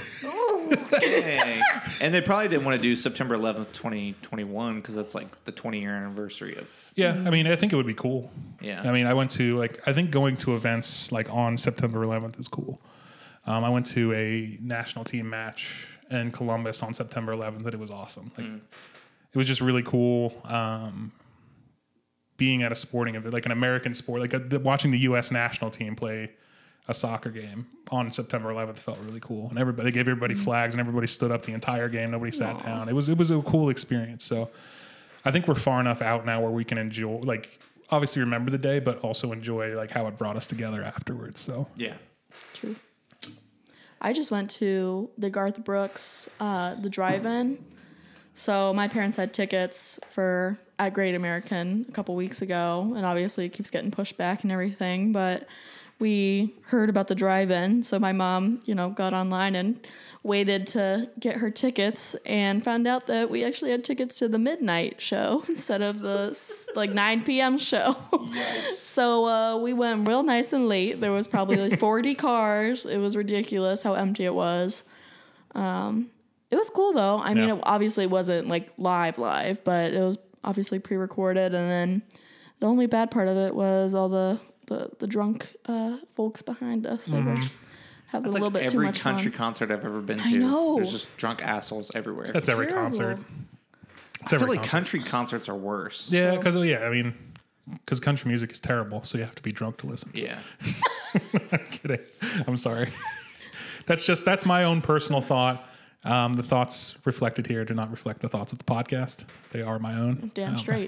Dang. And they probably didn't want to do September eleventh, twenty twenty-one because that's like the twenty year anniversary of. Yeah, I mean, I think it would be cool. Yeah. I mean, I went to like I think going to events like on September eleventh is cool. Um, I went to a national team match in Columbus on September eleventh, and it was awesome. Like, mm. It was just really cool. Um, being at a sporting event, like an American sport, like a, the, watching the U S national team play a soccer game on September eleventh felt really cool, and everybody they gave everybody flags, and everybody stood up the entire game. Nobody sat Aww. down. It was it was a cool experience. So, I think we're far enough out now where we can enjoy, like, obviously remember the day, but also enjoy like how it brought us together afterwards. So yeah, true. I just went to the Garth Brooks, uh, the drive-in. So my parents had tickets for at Great American a couple weeks ago, and obviously it keeps getting pushed back and everything, but we heard about the drive-in, so my mom, you know, got online and waited to get her tickets and found out that we actually had tickets to the midnight show instead of the like nine p.m. show. Yes. So uh, we went real nice and late. There was probably like forty cars. It was ridiculous how empty it was. Um, it was cool though. I mean, yeah. It obviously wasn't like live live, but it was obviously pre-recorded. And then the only bad part of it was all the the, the drunk uh, folks behind us. They mm-hmm. were having That's a little like bit too much fun. Every country concert I've ever been to. I know. There's just drunk assholes everywhere. That's every concert. It's I feel like concert. country concerts are worse. Yeah, because yeah, I mean, because country music is terrible, so you have to be drunk to listen. Yeah. I'm kidding. I'm sorry. that's just that's my own personal thought. Um, the thoughts reflected here do not reflect the thoughts of the podcast. They are my own. Damn um, straight.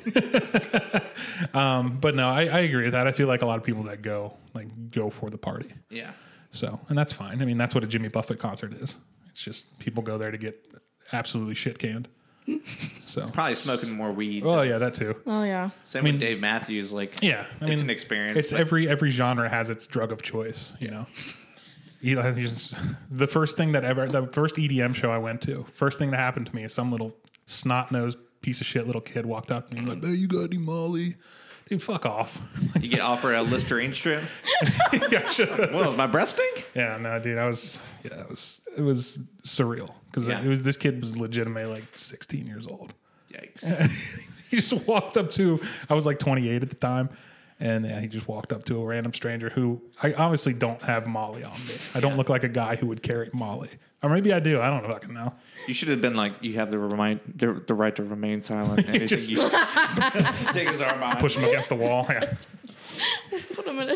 um, but no, I, I agree with that. I feel like a lot of people that go like go for the party. Yeah. So, and that's fine. I mean, that's what a Jimmy Buffett concert is. It's just people go there to get absolutely shit canned. So Probably smoking more weed. oh yeah, that too. Oh yeah. Same I mean- with Dave Matthews. Like, Yeah, I mean, it's an experience. It's but- every every genre has its drug of choice. You know, You know, you just- the first thing that ever, the first E D M show I went to, first thing that happened to me is some little snot nosed piece of shit little kid walked up to me like, "Hey, you got any Molly?" Dude, fuck off. You get offered a Listerine strip. Yeah, shut up. Well, is my breast stink? Yeah, no, dude, I was, yeah, it was, it was surreal because Yeah. it was this kid was legitimately like sixteen years old. Yikes. He just walked up to, I was like twenty-eight at the time, and yeah, he just walked up to a random stranger who I obviously don't have Molly on me. I don't look like a guy who would carry Molly, or maybe I do. I don't fucking know. You should have been like, you have the remind the, the right to remain silent. Anything Just- you take his arm out. Push him against the wall. Yeah. Put him in a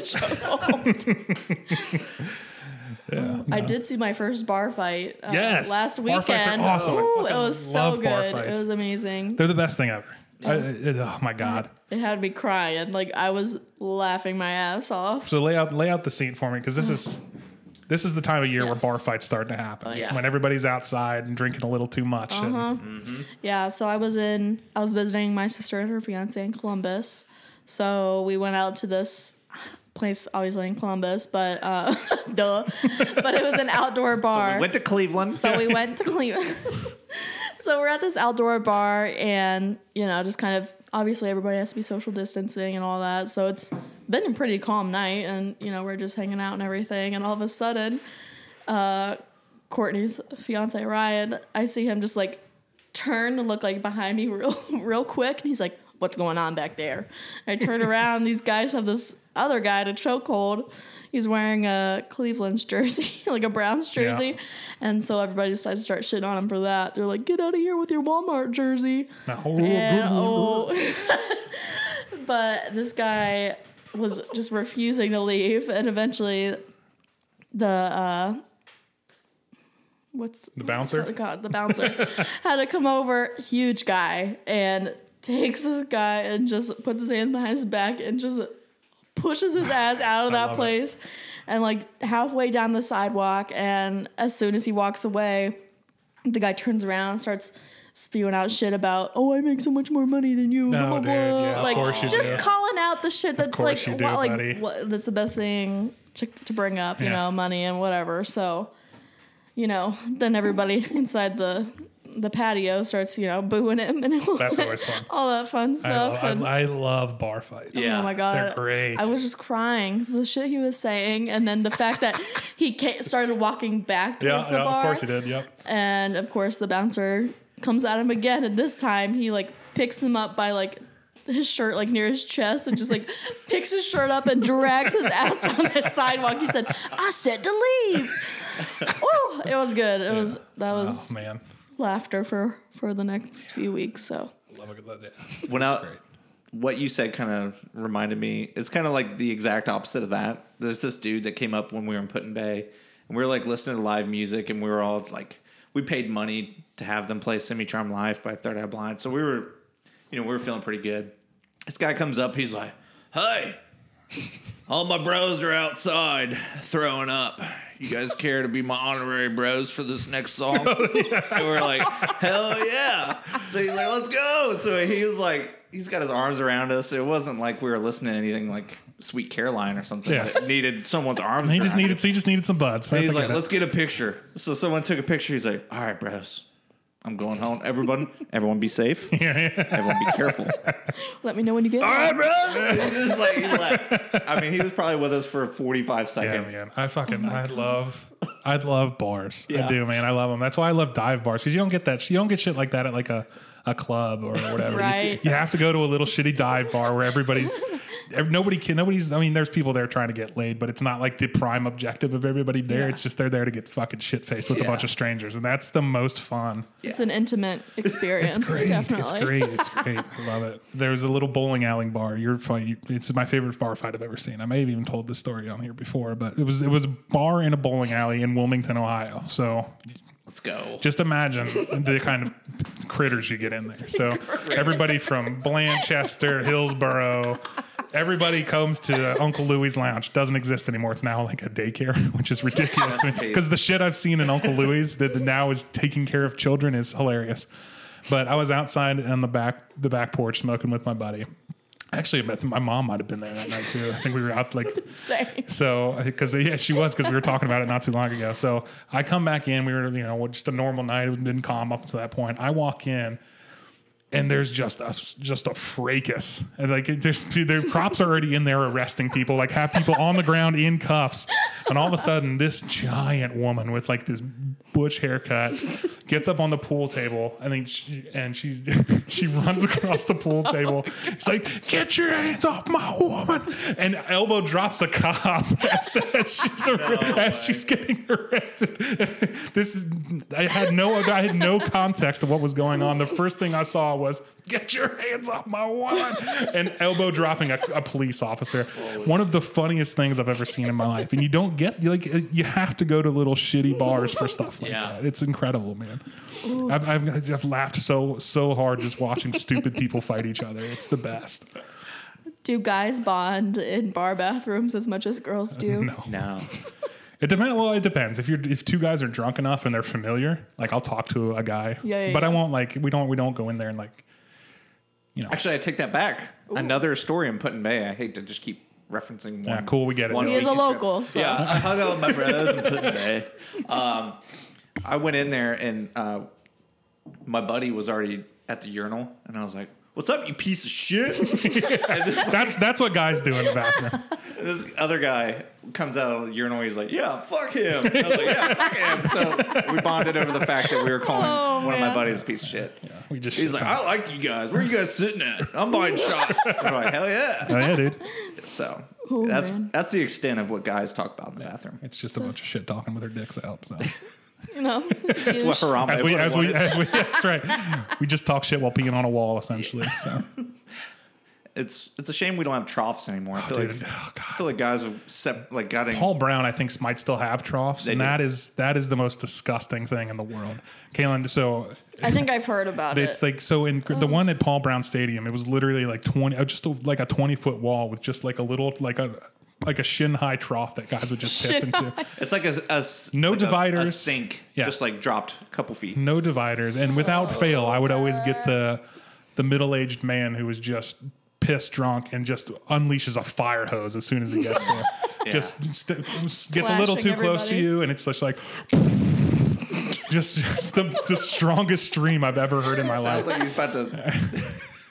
chokehold. Yeah. I did see my first bar fight uh, Yes. last Bar weekend. fights are awesome. I Ooh, it fucking was so love bar good. It fights. was amazing. They're the best thing ever. I, it, oh my god. It had me crying. Like I was laughing my ass off. So lay out lay out the scene for me because this is this is the time of year Yes. where bar fights start to happen. Oh, It's yeah. when everybody's outside and drinking a little too much. Uh-huh. And, Yeah, so I was in I was visiting my sister and her fiance in Columbus. So we went out to this place obviously in Columbus, but uh duh. But it was an outdoor bar. We went to Cleveland. So we went to Cleveland. So we're at this outdoor bar and, you know, just kind of, obviously everybody has to be social distancing and all that. So it's been a pretty calm night and, you know, we're just hanging out and everything. And all of a sudden, uh, Courtney's fiance, Ryan, I see him just like turn and look like behind me real, real quick. And he's like, "What's going on back there?" And I turn around. These guys have this other guy in a chokehold. He's wearing a Cleveland's jersey, like a Browns jersey. Yeah. And so everybody decides to start shitting on him for that. They're like, "Get out of here with your Walmart jersey." Oh, And, good Lord. oh. But this guy was just refusing to leave. And eventually the, uh, what's The bouncer? Oh God, the bouncer had to come over, huge guy, and takes this guy and just puts his hand behind his back and just pushes his ass out of I that love place. And like halfway down the sidewalk, and as soon as he walks away, the guy turns around and starts spewing out shit about, "Oh, I make so much more money than you." No, blah, blah, dude, blah. yeah, of like course you just do. calling out the shit that course like, you do, what, like buddy. what, that's the best thing to, to bring up, you Yeah. know, money and whatever. So, you know, then everybody inside the the patio starts, you know, booing him and That's always fun. all that fun I, stuff. lo- and I, I love bar fights. Yeah. oh my god, They're great. I was just crying 'cause the shit he was saying, and then the fact that he ca- started walking back Yeah, towards the yeah, bar, of course he did. Yep. and of course the bouncer comes at him again, and this time he like picks him up by like his shirt like near his chest and just like picks his shirt up and drags his ass on the sidewalk. He said, "I said to leave." Oh, it was good. It was that was Oh man, laughter for for the next few weeks. So love it. Love it. When I, Great. what you said kind of reminded me. It's kind of like the exact opposite of that. There's this dude that came up when we were in Put-in Bay, and we were like listening to live music, and we were all like, we paid money to have them play Semi Charm Live by Third Eye Blind, so we were, you know, we were feeling pretty good. This guy comes up, he's like, "Hey, all my bros are outside throwing up. You guys care to be my honorary bros for this next song?" And we're like, "Hell yeah." So he's like, "Let's go." So he was like, he's got his arms around us. It wasn't like we were listening to anything like Sweet Caroline or something Yeah. that needed someone's arms He just around needed. it. So he just needed some buds. And I he's forget like, it. "Let's get a picture." So someone took a picture. He's like, "All right, bros, I'm going home. Everyone, everyone be safe. Everyone be careful." let me know when you get "All home. right, bros." He just like, he left. I mean, he was probably with us for forty-five Yeah, seconds. man. I fucking. I love. I love bars. I Yeah. do, man. I love them. That's why I love dive bars because you don't get that. You don't get shit like that at like a, a club or whatever. You- Right. You, have to go to a little shitty dive bar where everybody's nobody can. Nobody's. I mean, there's people there trying to get laid, but it's not like the prime objective of everybody there. Yeah. It's just they're there to get fucking shit faced with Yeah. a bunch of strangers, and that's the most fun. It's an intimate experience. It's great. Definitely. It's great. It's great. I love it. There's a little bowling alley bar. You're fight. It's my favorite bar fight I've ever seen. I may have even told this story on here before, but it was it was a bar in a bowling alley in Wilmington, Ohio. So Let's go. just imagine the kind of critters you get in there. So everybody from Blanchester, Hillsboro, everybody comes to Uncle Louie's Lounge. Doesn't exist anymore. It's now like a daycare, which is ridiculous. Because the shit I've seen in Uncle Louie's that now is taking care of children is hilarious. But I was outside on the back the back porch smoking with my buddy. Actually, my mom might have been there that night too. I think we were out like Same. so because yeah, she was because we were talking about it not too long ago. So I come back in. We were you know just a normal night. It had been calm up to that point. I walk in. And there's just a just a fracas, and like there's the cops are already in there arresting people, like have people on the ground in cuffs, and all of a sudden this giant woman with like this butch haircut gets up on the pool table, and then she, and she's she runs across the pool table. She's like, "Get your hands off my woman!" And elbow drops a cop as, as she's ar- as she's getting arrested. This is I had no I had no context of what was going on. The first thing I saw was, "Get your hands off my woman," and elbow dropping a, a police officer. One of the funniest things I've ever seen in my life. And you don't get like you have to go to little shitty bars for stuff like Yeah. that. It's incredible, man. I've, I've I've laughed so so hard just watching stupid people fight each other. It's the best. Do guys bond in bar bathrooms as much as girls do? No. No. It depends. Well, it depends. If you're if two guys are drunk enough and they're familiar, like I'll talk to a guy. Yeah, yeah, but I yeah. won't like we don't we don't go in there and like, you know. Actually, I take that back. Another story in Put in Bay. I hate to just keep referencing one. Yeah, cool. We get it. one He is a weekend trip. local, so. Yeah, I hung out with my brothers in Put in Bay. Um, I went in there and uh, my buddy was already at the urinal, and I was like, "What's up, you piece of shit?" and this, That's that's what guys do in the bathroom. this other guy comes out of the urinal. He's like, "Yeah, fuck him." I was like, "Yeah, fuck him." So we bonded over the fact that we were calling Oh, one of my man. buddies a piece of shit. We just He's shit like, on- "I like you guys. Where are you guys sitting at? I'm buying shots." I'm like, "Hell yeah!" oh, yeah, dude. So Oh, that's man. that's the extent of what guys talk about in the bathroom. It's just a bunch of shit talking with their dicks out. So You know? That's what Harambe as we would've as we wanted. as we that's right. We just talk shit while peeing on a wall, essentially. So It's it's a shame we don't have troughs anymore. I feel dude, like oh, God. I feel like guys have set, like gotten Paul Brown, I think, might still have troughs, They and do. that is that is the most disgusting thing in the world. Kaylin, so I think I've heard about it's it. like so in the one at Paul Brown Stadium, it was literally like twenty, uh, just a, like a twenty foot wall with just like a little like a like a shin high trough that guys would just piss Shin into. It's like a, a s- No like a- a, dividers. sink, Yeah. just like dropped a couple feet. No dividers, and without fail, I would always get the the middle aged man who was just pissed drunk and just unleashes a fire hose as soon as he gets there. Yeah. Just st- gets a little too Splashing close to everybody. you, and it's just like just, just the, the strongest stream I've ever heard in my life. Sounds like he's about to.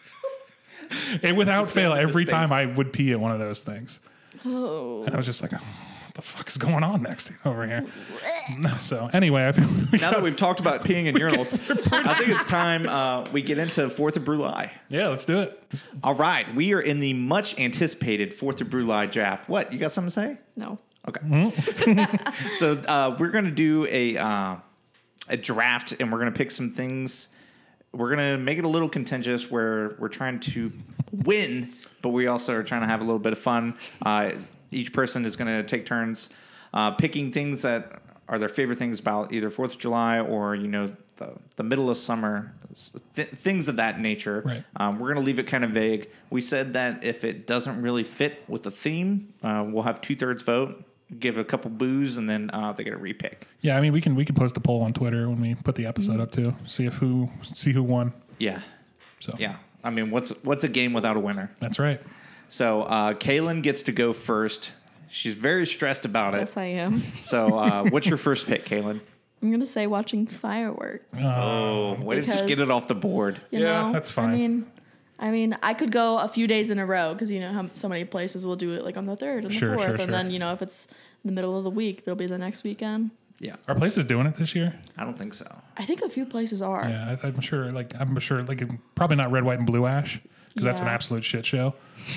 And without The fail, sound of his every face. time I would pee at one of those things. Oh. And I was just like, oh, what the fuck is going on next over here? So anyway, I feel we Now that we've talked about peeing in urinals, I think it's time uh, we get into Fourth of July. yeah, let's do it. All right, we are in the much anticipated Fourth of July draft. What, you got something to say? No. Okay. so uh, we're going to do a uh, a draft, and we're going to pick some things. We're going to make it a little contentious, where we're trying to win, but we also are trying to have a little bit of fun. Uh, each person is going to take turns uh, picking things that are their favorite things about either Fourth of July or you know the the middle of summer, th- things of that nature. Right. Um, we're going to leave it kind of vague. We said that if it doesn't really fit with the theme, uh, we'll have two thirds vote. Give it a couple boos, and then uh, they get a repick. Yeah, I mean, we can we can post a poll on Twitter when we put the episode up too. See if who see who won. Yeah, So yeah. I mean, what's what's a game without a winner? that's right. So uh, Kaylin gets to go first. She's very stressed about it. Yes, I am. So uh, what's your first pick, Kaylin? I'm going to say watching fireworks. Oh, way to just get Because- it off the board. You Yeah, know? that's fine. I mean, I mean, I could go a few days in a row because you know how so many places will do it like on the third and the Sure, fourth, sure, and sure. then you know if it's in the middle of the week, there'll be the next weekend. Yeah, Are places doing it this year? I don't think so. I think a few places are. Yeah, I, I'm sure. Like I'm sure. Like probably not red, white, and blue ash because that's an Yeah. absolute shit show.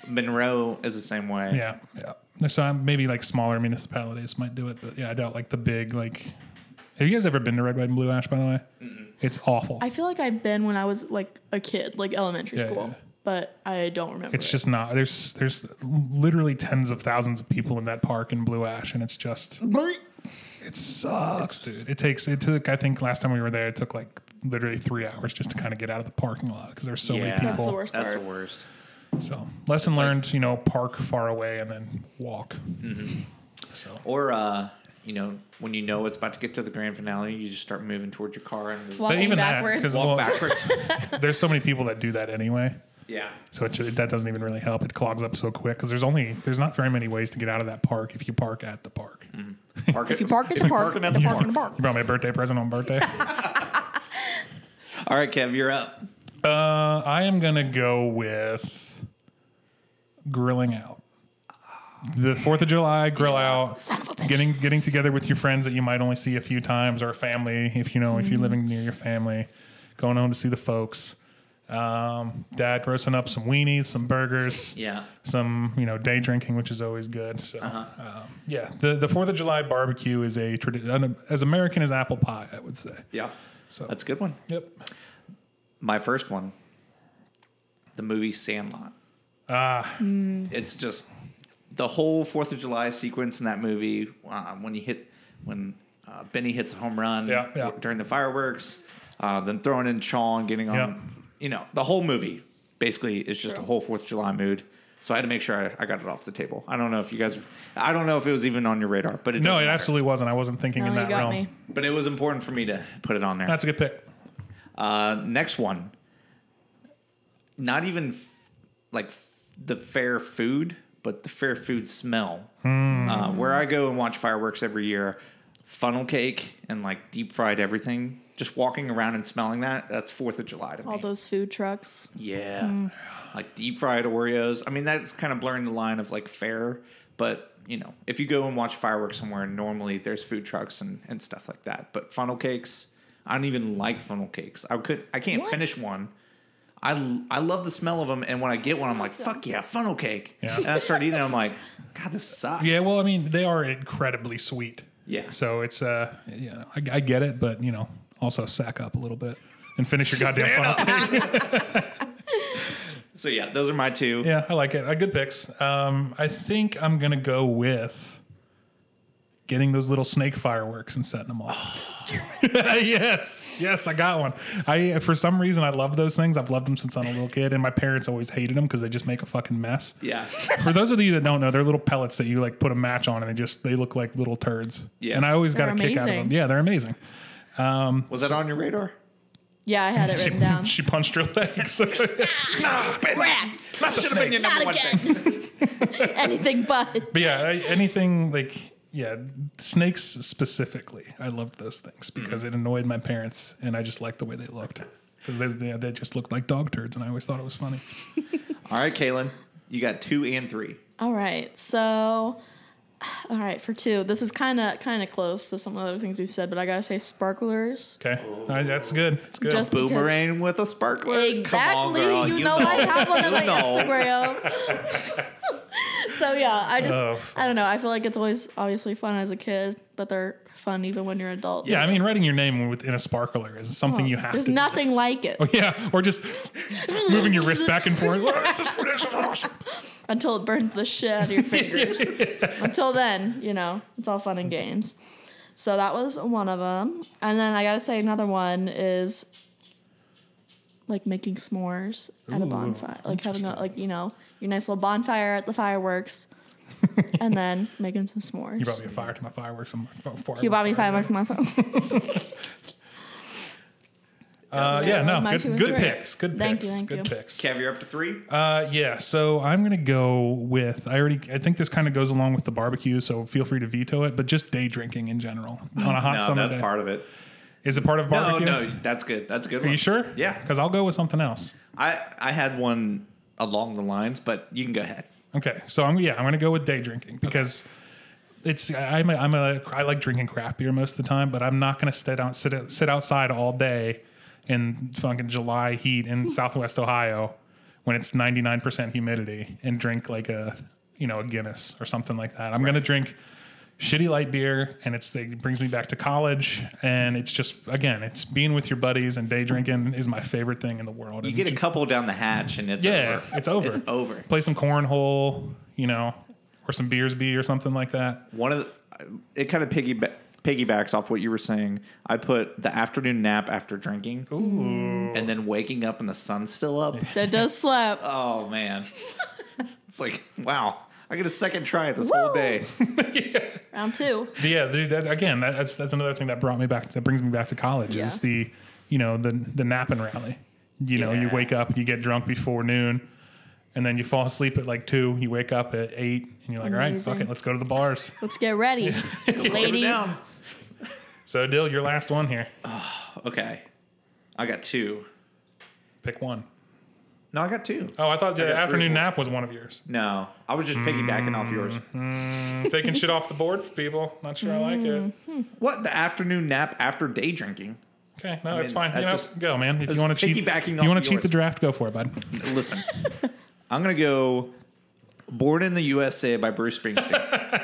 Monroe is the same way. Yeah, yeah. So um, maybe like smaller municipalities might do it, but yeah, I doubt like the big like. Have you guys ever been to Red, White, and Blue Ash? By the way, Mm-mm. It's awful. I feel like I've been when I was like a kid, like elementary Yeah, school, yeah. but I don't remember. It's it. just not. There's there's literally tens of thousands of people in that park in Blue Ash, and it's just it sucks, dude. It takes it took. I think last time we were there, it took like literally three hours just to kind of get out of the parking lot because there's so Yeah. many people. That's the worst That's part. the worst. So lesson It's learned, you know, park far away and then walk. Mm-hmm. So Or, uh, you know, when you know it's about to get to the grand finale, you just start moving towards your car and Walking even that, backwards. 'cause- walk well- backwards. there's so many people that do that anyway. Yeah. So it, that doesn't even really help. It clogs up so quick because there's only there's not very many ways to get out of that park if you park at the park. Mm-hmm. Park If you park at the park, parking you at the park park. in the park. You brought me a birthday present on birthday. All right, Kev, you're up. uh, I am gonna go with grilling out. The Fourth of July grill out. Son of a bitch. Getting getting together with your friends that you might only see a few times, or family if you know if you're living near your family, going home to see the folks. Um, Dad roasting up some weenies, some burgers, Yeah. some you know day drinking, which is always good. So Uh-huh. um, yeah, the the Fourth of July barbecue is a tradition as American as apple pie, I would say. Yeah. So That's a good one. yep. My first one, the movie Sandlot. Ah, It's just the whole Fourth of July sequence in that movie. Uh, when you hit, when uh, Benny hits a home run Yeah, yeah. during the fireworks, uh, then throwing in Sean, getting on, Yeah. you know, the whole movie basically is just True. a whole Fourth of July mood. So I had to make sure I, I got it off the table. I don't know if you guys, I don't know if it was even on your radar, but it no, doesn't it matter. absolutely wasn't. I wasn't thinking No, in you that got realm. me. But it was important for me to put it on there. That's a good pick. Uh, next one, not even f- like f- the fair food, but the fair food smell. Uh, where I go and watch fireworks every year, funnel cake and like deep fried everything. Just walking around and smelling that, that's Fourth of July to me. All those food trucks. Yeah. Like deep fried Oreos. I mean, that's kind of blurring the line of like fair, but you know, if you go and watch fireworks somewhere, normally there's food trucks and, and stuff like that. But funnel cakes, I don't even like funnel cakes. I could, I can't What? finish one. I, I love the smell of them, and when I get one, I'm like, fuck yeah, funnel cake. Yeah. And I start eating it, I'm like, God, this sucks. Yeah, well, I mean, they are incredibly sweet. Yeah. So it's uh, you know, I, I get it, but you know, also sack up a little bit and finish your goddamn funnel cake. So yeah, those are my two. Yeah, I like it. Uh, good picks. Um, I think I'm gonna go with getting those little snake fireworks and setting them off. yes, yes, I got one. I for some reason I love those things. I've loved them since I'm a little kid, and my parents always hated them because they just make a fucking mess. Yeah. For those of you that don't know, they're little pellets that you like put a match on, and they just they look like little turds. Yeah. And I always got They're a kick out of them. amazing. Yeah, they're amazing. Was that on your radar? Yeah, I had it She, written down. she punched her legs. No, Ben. Rats! Not the Should have been your snakes. number Not one pick. again. Anything but. But yeah, I, anything like yeah, snakes specifically. I loved those things because it annoyed my parents, and I just liked the way they looked because they, they they just looked like dog turds, and I always thought it was funny. All right, Kaylin, you got two and three. All right, so, all right, for two, this is kind of kind of close to some of the other things we've said, but I gotta say sparklers. Okay, All right, that's good. That's good. Just because- Boomerang with a sparkler. Exactly. Come on, girl. You, know, I have one on my You know. Instagram. So yeah, I just Oh, I don't know. I feel like it's always obviously fun as a kid, but they're fun even when you're an adult. Yeah, I mean, writing your name within a sparkler is something you have There's to. do. nothing like it Oh, yeah, or just moving your wrist back and forth. Oh, this is this is awesome. until it burns the shit out of your fingers. Until then, you know, it's all fun and games. So that was one of them, and then I gotta say another one is like making s'mores at a Ooh, bonfire, like having a, like you know your nice little bonfire at the fireworks, and then making some s'mores. You brought me a fire to my fireworks. I'm, fireworks You bought me five bucks on my phone. Uh, So yeah, that no, was my good, two and good three. picks. Good Thank picks. you, thank good you. picks. Kev, you're up to three. Uh, yeah, so I'm gonna go with. I already. I think this kind of goes along with the barbecue, so feel free to veto it. But just day drinking in general on a hot No, summer that's day. part of it. Is it part of No, barbecue? no, that's good. That's a good Are one. you sure? Yeah. Because I'll go with something else. I, I had one along the lines, but you can go ahead. Okay, so I'm yeah I'm gonna go with day drinking because it's I'm a, I'm a I like drinking craft beer most of the time, but I'm not gonna sit out sit sit outside all day in fucking July heat in Southwest Ohio when it's ninety-nine percent humidity and drink like a, you know, a Guinness or something like that. I'm right. going to drink shitty light beer, and it's it brings me back to college, and it's just, again, it's being with your buddies, and day drinking is my favorite thing in the world. You and get a just, couple down the hatch, and it's yeah, over. it's over. It's over. Play some cornhole, you know, or some Beersby or something like that. One of the, it kind of piggyback. piggybacks off what you were saying. I put the afternoon nap after drinking. Ooh. And then waking up and the sun's still up. That does slap. Oh, man. It's like, wow. I get a second try at this Woo! whole day. Yeah. Round two. But yeah, dude, that, again, that, that's that's another thing that brought me back, that brings me back to college Yeah. is the, you know, the the napping rally. You know, Yeah. you wake up, you get drunk before noon, and then you fall asleep at like two. You wake up at eight, and you're like, all right, Amazing. fuck it, let's go to the bars. Let's get ready. Ladies. So, Dill, your last one here. Okay. I got two. Pick one. No, I got two. Oh, I thought the I got afternoon three. nap was one of yours. No, I was just piggybacking off yours. Mm, taking shit off the board for people. Not sure I like it. What? The afternoon nap after day drinking? Okay, no, I it's mean, fine. You know, that's just- go, man. If that's you want to cheat, piggybacking if off you want of to cheat yours. the draft, go for it, bud. Listen, I'm going to go Born in the U S A by Bruce Springsteen.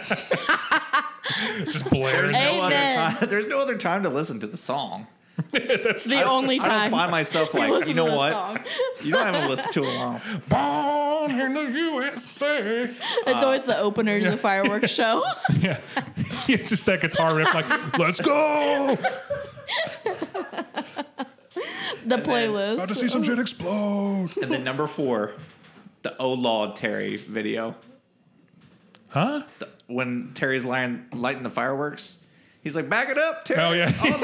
Just blaring. There's no, other Amen. time, there's no other time to listen to the song. That's The only I time. don't find myself we like, listen you to know the what? song. You don't have to listen to it long. Born in the U S A. It's always the opener to the fireworks show. Yeah. It's just that guitar riff, like, let's go. The playlist. About to see some shit explode. And then number four, the Oh Lord Terry video. Huh? The, when Terry's lighting, lighting the fireworks, he's like, back it up, Terry. Oh, yeah. Oh,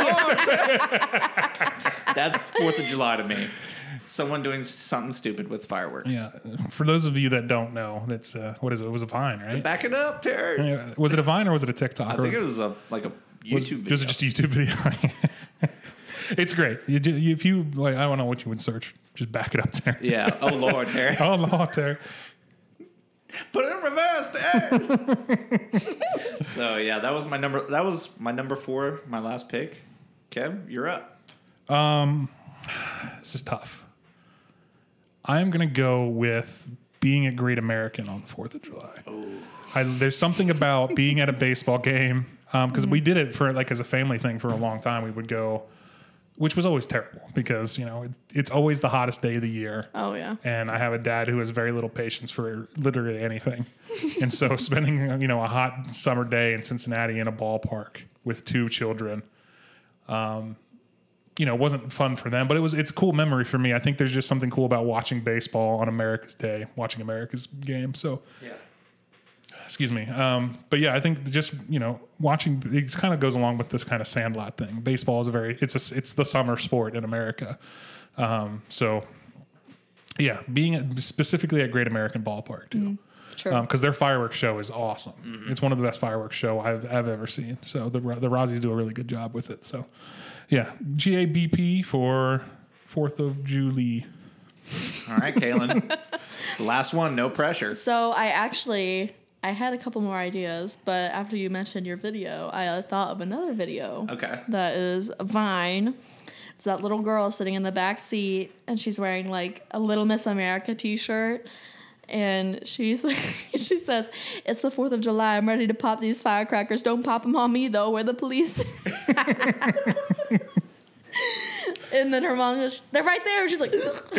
Lord. That's fourth of July to me. Someone doing something stupid with fireworks. Yeah. For those of you that don't know, that's, uh, what is it? It was a Vine, right? Back it up, Terry. Yeah. Was it a Vine or was it a TikTok? I or think it was a like a YouTube was, video. Was it just a YouTube video? It's great. You, do- if you, like, I don't know what you would search. Just back it up, Terry. Yeah. Oh Lord, Terry. Oh, Lord, Terry. Put it in reverse, Terry. So yeah, that was my number. That was my number four. My last pick. Kev, you're up. Um, this is tough. I'm gonna go with being a great American on the Fourth of July. Oh. I, there's something about being at a baseball game because um, we did it for like as a family thing for a long time. We would go, which was always terrible because you know it, it's always the hottest day of the year. Oh, yeah. And I have a dad who has very little patience for literally anything, and so spending you know a hot summer day in Cincinnati in a ballpark with two children. Um, you know, it wasn't fun for them, but it was, it's a cool memory for me. I think there's just something cool about watching baseball on America's Day, watching America's game. So, Yeah. excuse me. Um, but yeah, I think just, you know, watching, it kind of goes along with this kind of Sandlot thing. Baseball is a very, it's a, it's the summer sport in America. Um, so yeah, being at, specifically at Great American Ballpark too. Mm, true. Um, cause their fireworks show is awesome. Mm-hmm. It's one of the best fireworks show I've, I've ever seen. So the, the Rossis do a really good job with it. So yeah, G A B P for fourth of July. All right, Kaylin. The last one, no pressure. So I actually, I had a couple more ideas, but after you mentioned your video, I uh, thought of another video. Okay. That is Vine. It's that little girl sitting in the back seat, and she's wearing like a Little Miss America t-shirt. And she's she says, "It's the fourth of July. I'm ready to pop these firecrackers. Don't pop them on me, though. We're the police." And then her mom goes, "They're right there." She's like,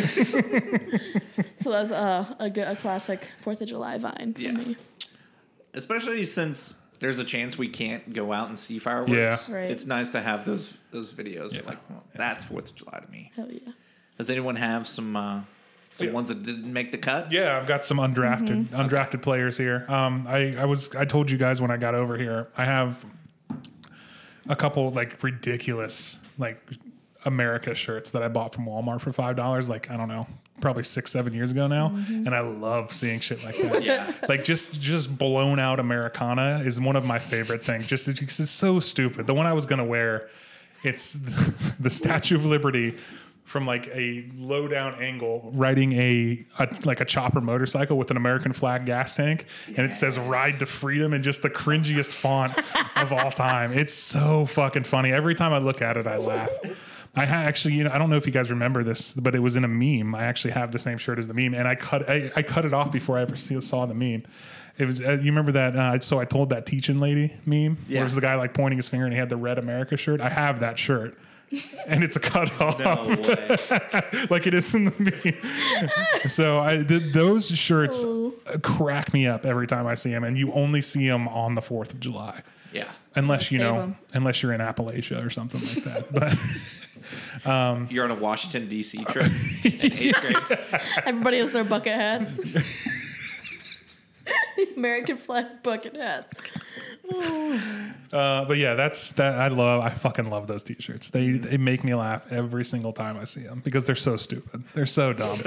so that's uh, a good, a classic fourth of July Vine for Yeah. me. Especially since there's a chance we can't go out and see fireworks. Yeah. Right. It's nice to have those those videos. Yeah. Like, well, that's fourth of July to me. Hell yeah. Does anyone have some uh, some Yeah. ones that didn't make the cut? Yeah, I've got some undrafted undrafted players here. Um, I, I was I told you guys when I got over here, I have a couple like ridiculous like America shirts that I bought from Walmart for five dollars. Like I don't know, probably six seven years ago now, and I love seeing shit like that. Yeah. Like just just blown out Americana is one of my favorite things. Just because it's so stupid. The one I was gonna wear, it's the, the Statue of Liberty from like a low down angle, riding a, a like a chopper motorcycle with an American flag gas tank, and it says "Ride to Freedom" in just the cringiest font of all time. It's so fucking funny. Every time I look at it, I laugh. I ha- actually, you know, I don't know if you guys remember this, but it was in a meme. I actually have the same shirt as the meme, and I cut I, I cut it off before I ever see, saw the meme. It was uh, you remember that? Uh, so I told that teaching lady meme. Yeah. Where was the guy like pointing his finger and he had the Red America shirt? I have that shirt. And it's a cut off, No way. like it is in the meme. So I th- those shirts Oh. crack me up every time I see them, and you only see them on the Fourth of July, Yeah. unless you Save know, 'em. unless you're in Appalachia or something like that. But You're on a Washington, D C trip in eighth grade. Everybody has their bucket hats. American flag bucket hats. uh, but yeah, that's that. I love. I fucking love those T-shirts. They they make me laugh every single time I see them because they're so stupid. They're so dumb.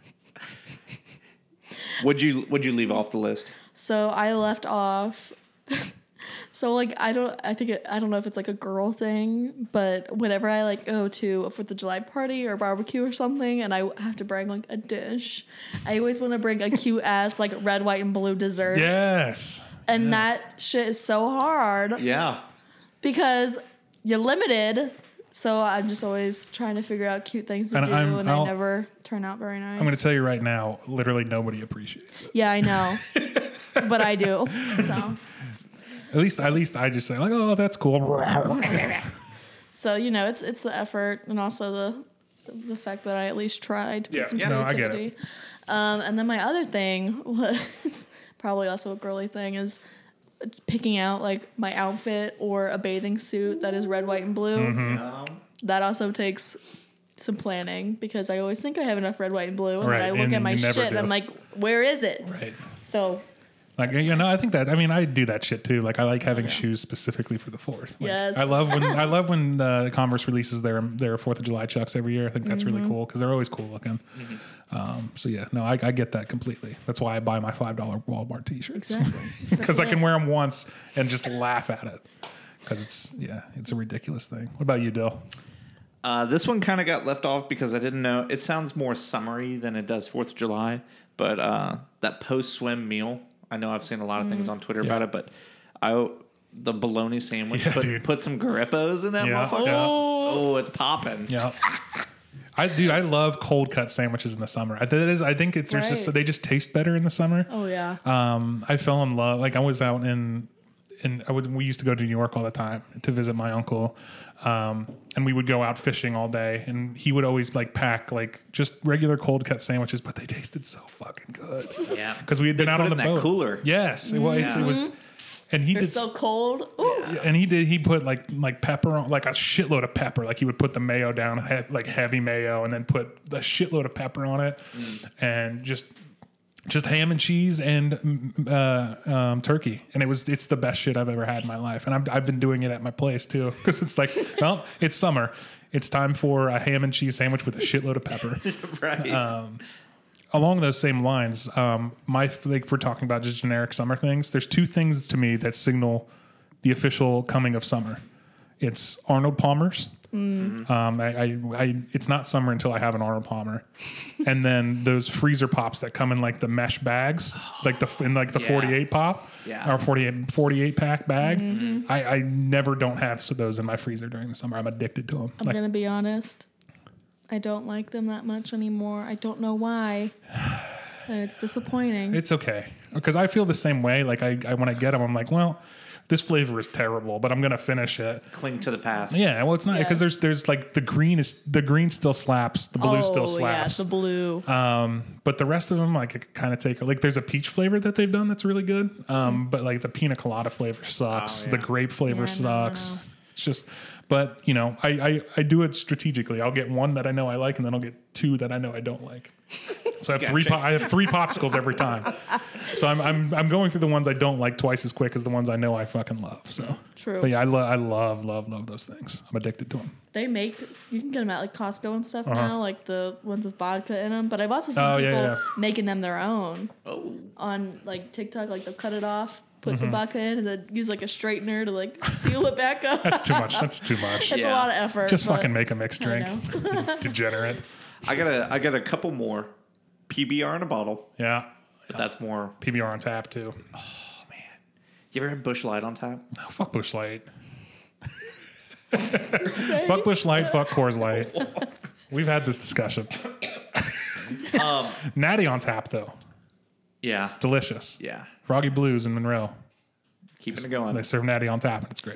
Would you Would you leave off the list? So I left off. So like I don't I think it, I don't know if it's like a girl thing, but whenever I like go to a Fourth of July party or barbecue or something, and I have to bring like a dish, I always want to bring a cute ass like red, white, and blue dessert. Yes. And yes. that shit is so hard Yeah. because you're limited. So I'm just always trying to figure out cute things to And do, I'm- and I'll- they never turn out very nice. I'm going to tell you right now. Literally nobody appreciates it. Yeah, I know, but I do. So. At least, at least I just say like, oh, that's cool. So you know, it's it's the effort and also the the fact that I at least tried to put Yeah. some Yeah. No, I get creativity. it. Um, and then my other thing was probably also a girly thing is picking out like my outfit or a bathing suit that is red, white, and blue. Mm-hmm. Um, That also takes some planning because I always think I have enough red, white, and blue, and Right, then I look and at my you never shit and do. I'm like, where is it? Right. So Like, you know, I think that, I mean, I do that shit too. Like, I like having shoes specifically for the fourth. Like, Yes. I love when, I love when uh, Converse releases their, their fourth of July Chucks every year. I think that's Mm-hmm. really cool because they're always cool looking. Um, so yeah, no, I, I get that completely. That's why I buy my five dollar Walmart t-shirts. exactly. Because I can wear them once and just laugh at it. Because it's, yeah, it's a ridiculous thing. What about you, Dill? Uh, this one kind of got left off because I didn't know. It sounds more summery than it does Fourth of July, but uh, that post swim meal. I know I've seen a lot of things on Twitter Yeah. about it, but I the bologna sandwich. Yeah, put, dude. put some Garippos in that Yeah, motherfucker. yeah. Oh, it's popping. Yeah. I do. I love cold cut sandwiches in the summer. I, that is, I think it's there's just Right. they just taste better in the summer. Oh yeah. Um, I fell in love. Like I was out in, in I would, we used to go to New York all the time to visit my uncle, um, and we would go out fishing all day. And he would always like pack like just regular cold cut sandwiches, but they tasted so fucking good Yeah, because we had been They out put on it the in that boat. cooler. Yes, it was. It was, and he They're did. so cold. Ooh. And he did. He put like like pepper on, like a shitload of pepper. Like he would put the mayo down, he, like heavy mayo, and then put a shitload of pepper on it, and just just ham and cheese and mm, uh, um, turkey. And it was it's the best shit I've ever had in my life. And I've I've been doing it at my place too because it's like, well, it's summer. It's time for a ham and cheese sandwich with a shitload of pepper. right. Along those same lines, um, my like if we're talking about just generic summer things, there's two things to me that signal the official coming of summer. It's Arnold Palmer's. Um, I, I, I, it's not summer until I have an Arnold Palmer, and then those freezer pops that come in like the mesh bags, like the in like the Yeah. forty-eight pop, Yeah. or forty-eight, forty-eight pack bag. I, I never don't have those in my freezer during the summer. I'm addicted to them. I'm Like, gonna be honest. I don't like them that much anymore. I don't know why, and it's disappointing. it's okay because I feel the same way. Like I, I when I get them, I'm like, well, this flavor is terrible, but I'm gonna finish it. Cling to the past. Yeah, well, it's not because Yes. there's there's like the green is the green still slaps, the blue oh still yeah, slaps, the blue. um, but the rest of them like I kind of take like there's a peach flavor that they've done that's really good, um, but like the pina colada flavor sucks, Oh, the yeah. grape flavor Yeah, no, no, sucks. no. It's just, but you know, I, I I do it strategically. I'll get one that I know I like, and then I'll get two that I know I don't like. So I have three. Gotcha. Po- I have three popsicles every time. So I'm I'm I'm going through the ones I don't like twice as quick as the ones I know I fucking love. So True. But yeah, I love I love love love those things. I'm addicted to them. They make you can get them at like Costco and stuff Uh-huh. now, like the ones with vodka in them. But I've also seen Oh, yeah, people yeah. making them their own Oh, on like TikTok. Like they'll cut it off, put Mm-hmm. some vodka in, and then use like a straightener to like seal it back up. That's too much. That's too much. It's Yeah. a lot of effort. Just but fucking make a mixed I drink. know. You degenerate. I got a I got a couple more. P B R in a bottle, Yeah. but that's more. P B R on tap too. You ever had Bush Light on tap? Oh, fuck Bush Light. Fuck Busch Light, fuck Coors Light. We've had this discussion. Um, Natty on tap, though. Yeah. Delicious. Yeah. Froggy Blues in Monroe. Keeping it going. They serve Natty on tap, and it's great.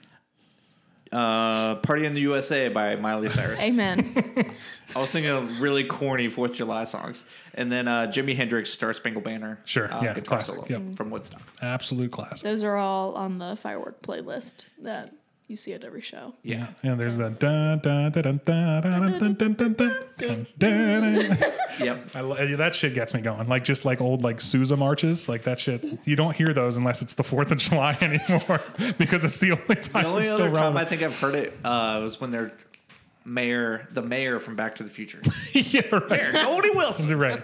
Uh, Party in the U S A by Miley Cyrus. Amen. I was thinking of really corny Fourth of July songs. And then uh, Jimi Hendrix, Star Spangled Banner. Sure, uh, yeah, guitar classic, solo yep. from Woodstock. Absolute classic. Those are all on the firework playlist that you see at every show. Yeah, and there's the dun dun dun dun dun dun dun dun dun dun dun. Yep. I, lo- that shit gets me going. Like just like old like Sousa marches, like that shit. You don't hear those unless it's the Fourth of July anymore because it's the only time The only it's other still time I relevant. think I've heard it uh, was when they're mayor, the mayor from Back to the Future. yeah, right. Mayor Goldie Wilson. right.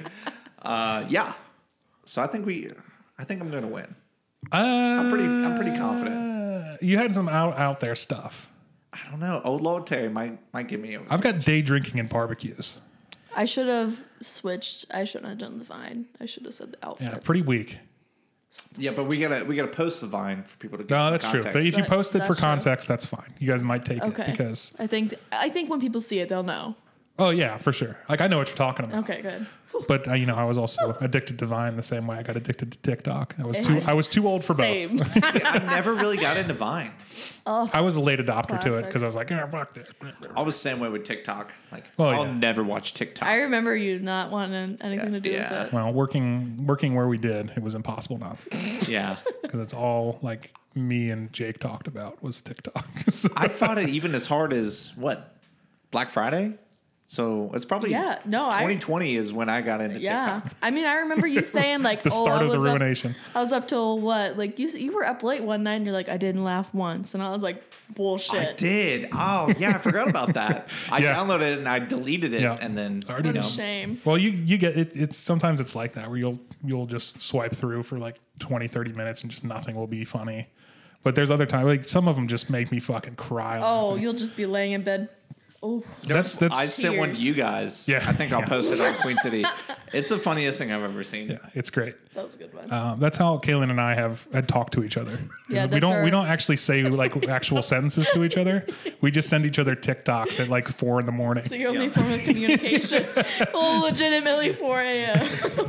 Uh, yeah. So I think we, I think I'm going to win. Uh, I'm pretty, I'm pretty confident. You had some out out there stuff. I don't know. Old Lord Terry might might give me. A, I've got day drinking and barbecues. I should have switched. I shouldn't have done the Vine. I should have said the outfits. Yeah, pretty weak. yeah, but we gotta we gotta post the Vine for people to get. No, some that's true. context. But if you That- post it for that's true. context, that's fine. You guys might take Okay. it because I think I think when people see it, they'll know. oh yeah, for sure. Like I know what you're talking about. Okay, good. But uh, you know, I was also addicted to Vine the same way I got addicted to TikTok. I was too I- I was too old for Same. both. See, I never really got into Vine. I was a late adopter to it Classic. because I was like, yeah, fuck this. I was the same way with TikTok. Like, Oh, I'll yeah. never watch TikTok. I remember you not wanting anything to do Yeah. with it. Well, working working where we did, it was impossible not to yeah, because it's all like me and Jake talked about was TikTok. So- I found it even as hard as what Black Friday. So it's probably Yeah, no, I- twenty twenty is when I got into Yeah, TikTok. I mean, I remember you saying like, the "Oh, start I of the was up, ruination. I was up till what? Like you, you were up late one night, and you're like, I didn't laugh once, and I was like, bullshit. I did. Oh yeah, I forgot about that. I Yeah. downloaded it and I deleted it, Yeah. and then Already you What a know, shame. Well, you you get it. It's sometimes it's like that where you'll you'll just swipe through for like twenty, thirty minutes and just nothing will be funny. But there's other times like some of them just make me fucking cry. Oh, laughing. you'll just be laying in bed. Oh, that's that's I sent one to Tears. you guys. Yeah. I think I'll Yeah. post it on Queen City. It's the funniest thing I've ever seen. yeah, it's great. that was a good one. Um, that's how Kaylin and I have had talked to each other. Yeah, we that's don't our- we don't actually say like actual sentences to each other. We just send each other TikToks at like four in the morning. It's the only Yeah. form of communication. Oh, legitimately four a.m.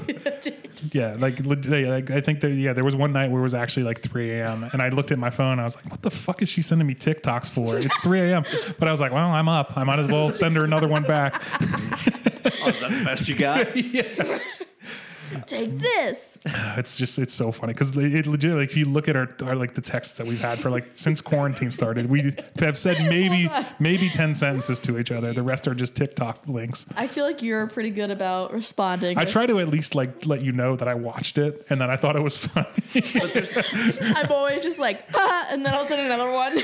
Yeah, like, leg- yeah, like I think there, yeah, there was one night where it was actually like three a.m. and I looked at my phone. And I was like, "What the fuck is she sending me TikToks for? It's three a.m." But I was like, "Well, I'm up. I might as well send her another one back." Oh, is that the best you got? Take this. It's just it's so funny because it legit like if you look at our, our like the texts that we've had for like since quarantine started, we have said maybe maybe ten sentences to each other. The rest are just TikTok links. I feel like you're pretty good about responding. I try to at least like let you know that I watched it and that I thought it was funny. I'm always just like, ha, and then I'll send another one.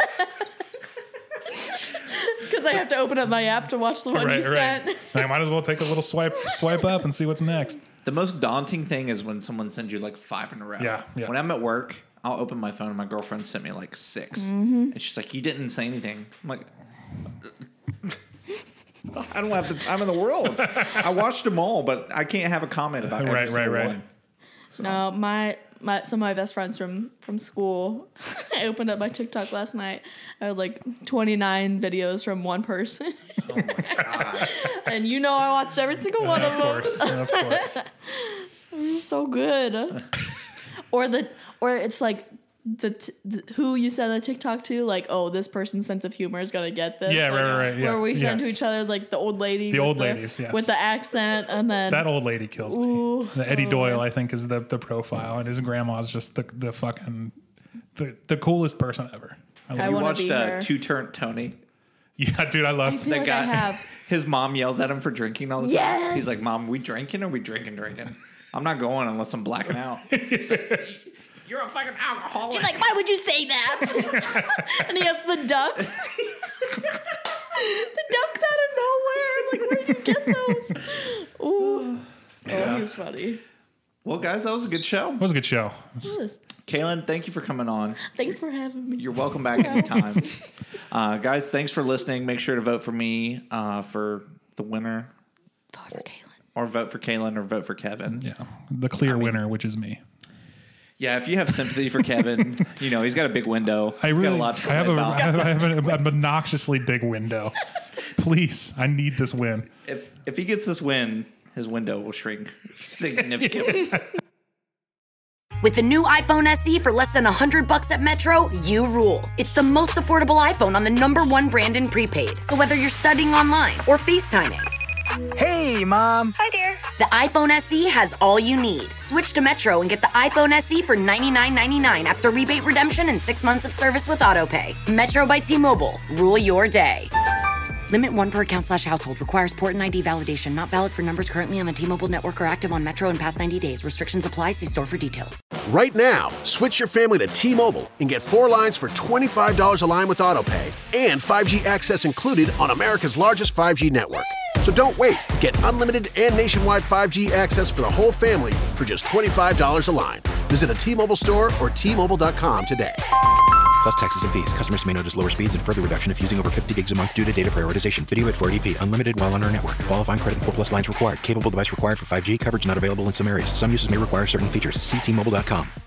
Because I have to open up my app to watch the one you sent. I might as well take a little swipe swipe up and see what's next. The most daunting thing is when someone sends you like five in a row. Yeah, yeah. When I'm at work, I'll open my phone and my girlfriend sent me like six. Mm-hmm. And she's like, "You didn't say anything." I'm like, I don't have the time in the world. I watched them all, but I can't have a comment about every Right, right, single right. one. No, my, my some of my best friends from from school. I opened up my TikTok last night. I had like twenty-nine videos from one person, Oh my god. and you know I watched every single one Of of them. course, of course. They're so good. or the or it's like the, t- the who you send the TikTok to, like, oh, this person's sense of humor is gonna get this. Yeah, like, right, right, right, yeah. Where we send to Yes. each other like the old lady, The with old ladies, yes. with the accent, and then That old lady kills me. Ooh. The Eddie Oh, Doyle, man. I think, is the, the profile, and his grandma's just the the fucking the, the coolest person ever. I love I You wanna watched be uh, her. Two Turnt Tony. Yeah, dude, I I love feel The like guy, I have. his mom yells at him for drinking all the time. Yes! He's like, "Mom, we drinking or we drinking, drinking? I'm not going unless I'm blacking out." He's like, "You're a fucking alcoholic." She's like, why would you say that? And he has the ducks. the ducks out of nowhere. Like, where did you get those? Ooh. Oh, he's funny. Well, guys, that was a good show. It was a good show. Yes. Kaylin, thank you for coming on. Thanks for having me. You're welcome back anytime. uh, guys, thanks for listening. Make sure to vote for me uh, for the winner, Vote for Caitlin. or vote for Kaylin, or vote for Kevin. Yeah, the clear winner, which is me. Yeah, if you have sympathy for Kevin, you know, he's got a big window. I He's really, got a lot to I have, a, complain I about. have, I have a, an obnoxiously big window. Please, I need this win. If if he gets this win, his window will shrink significantly. With the new iPhone S E for less than one hundred bucks at Metro, you rule. It's the most affordable iPhone on the number one brand in prepaid. So whether you're studying online or FaceTiming. Hey, Mom. Hi, dear. The iPhone S E has all you need. Switch to Metro and get the iPhone S E for ninety-nine ninety-nine after rebate redemption and six months of service with AutoPay. Metro by T-Mobile. Rule your day. Limit one per account slash household. Requires port and I D validation. Not valid for numbers currently on the T-Mobile network or active on Metro in past ninety days. Restrictions apply. See store for details. Right now, switch your family to T-Mobile and get four lines for twenty-five dollars a line with AutoPay and five G access included on America's largest five G network. So don't wait. Get unlimited and nationwide five G access for the whole family for just twenty-five dollars a line. Visit a T-Mobile store or T Mobile dot com today. Plus taxes and fees. Customers may notice lower speeds and further reduction if using over fifty gigs a month due to data prioritization. Video at four eighty p. Unlimited while on our network. Qualifying credit and four plus lines required. Capable device required for five G. Coverage not available in some areas. Some uses may require certain features. See T Mobile dot com.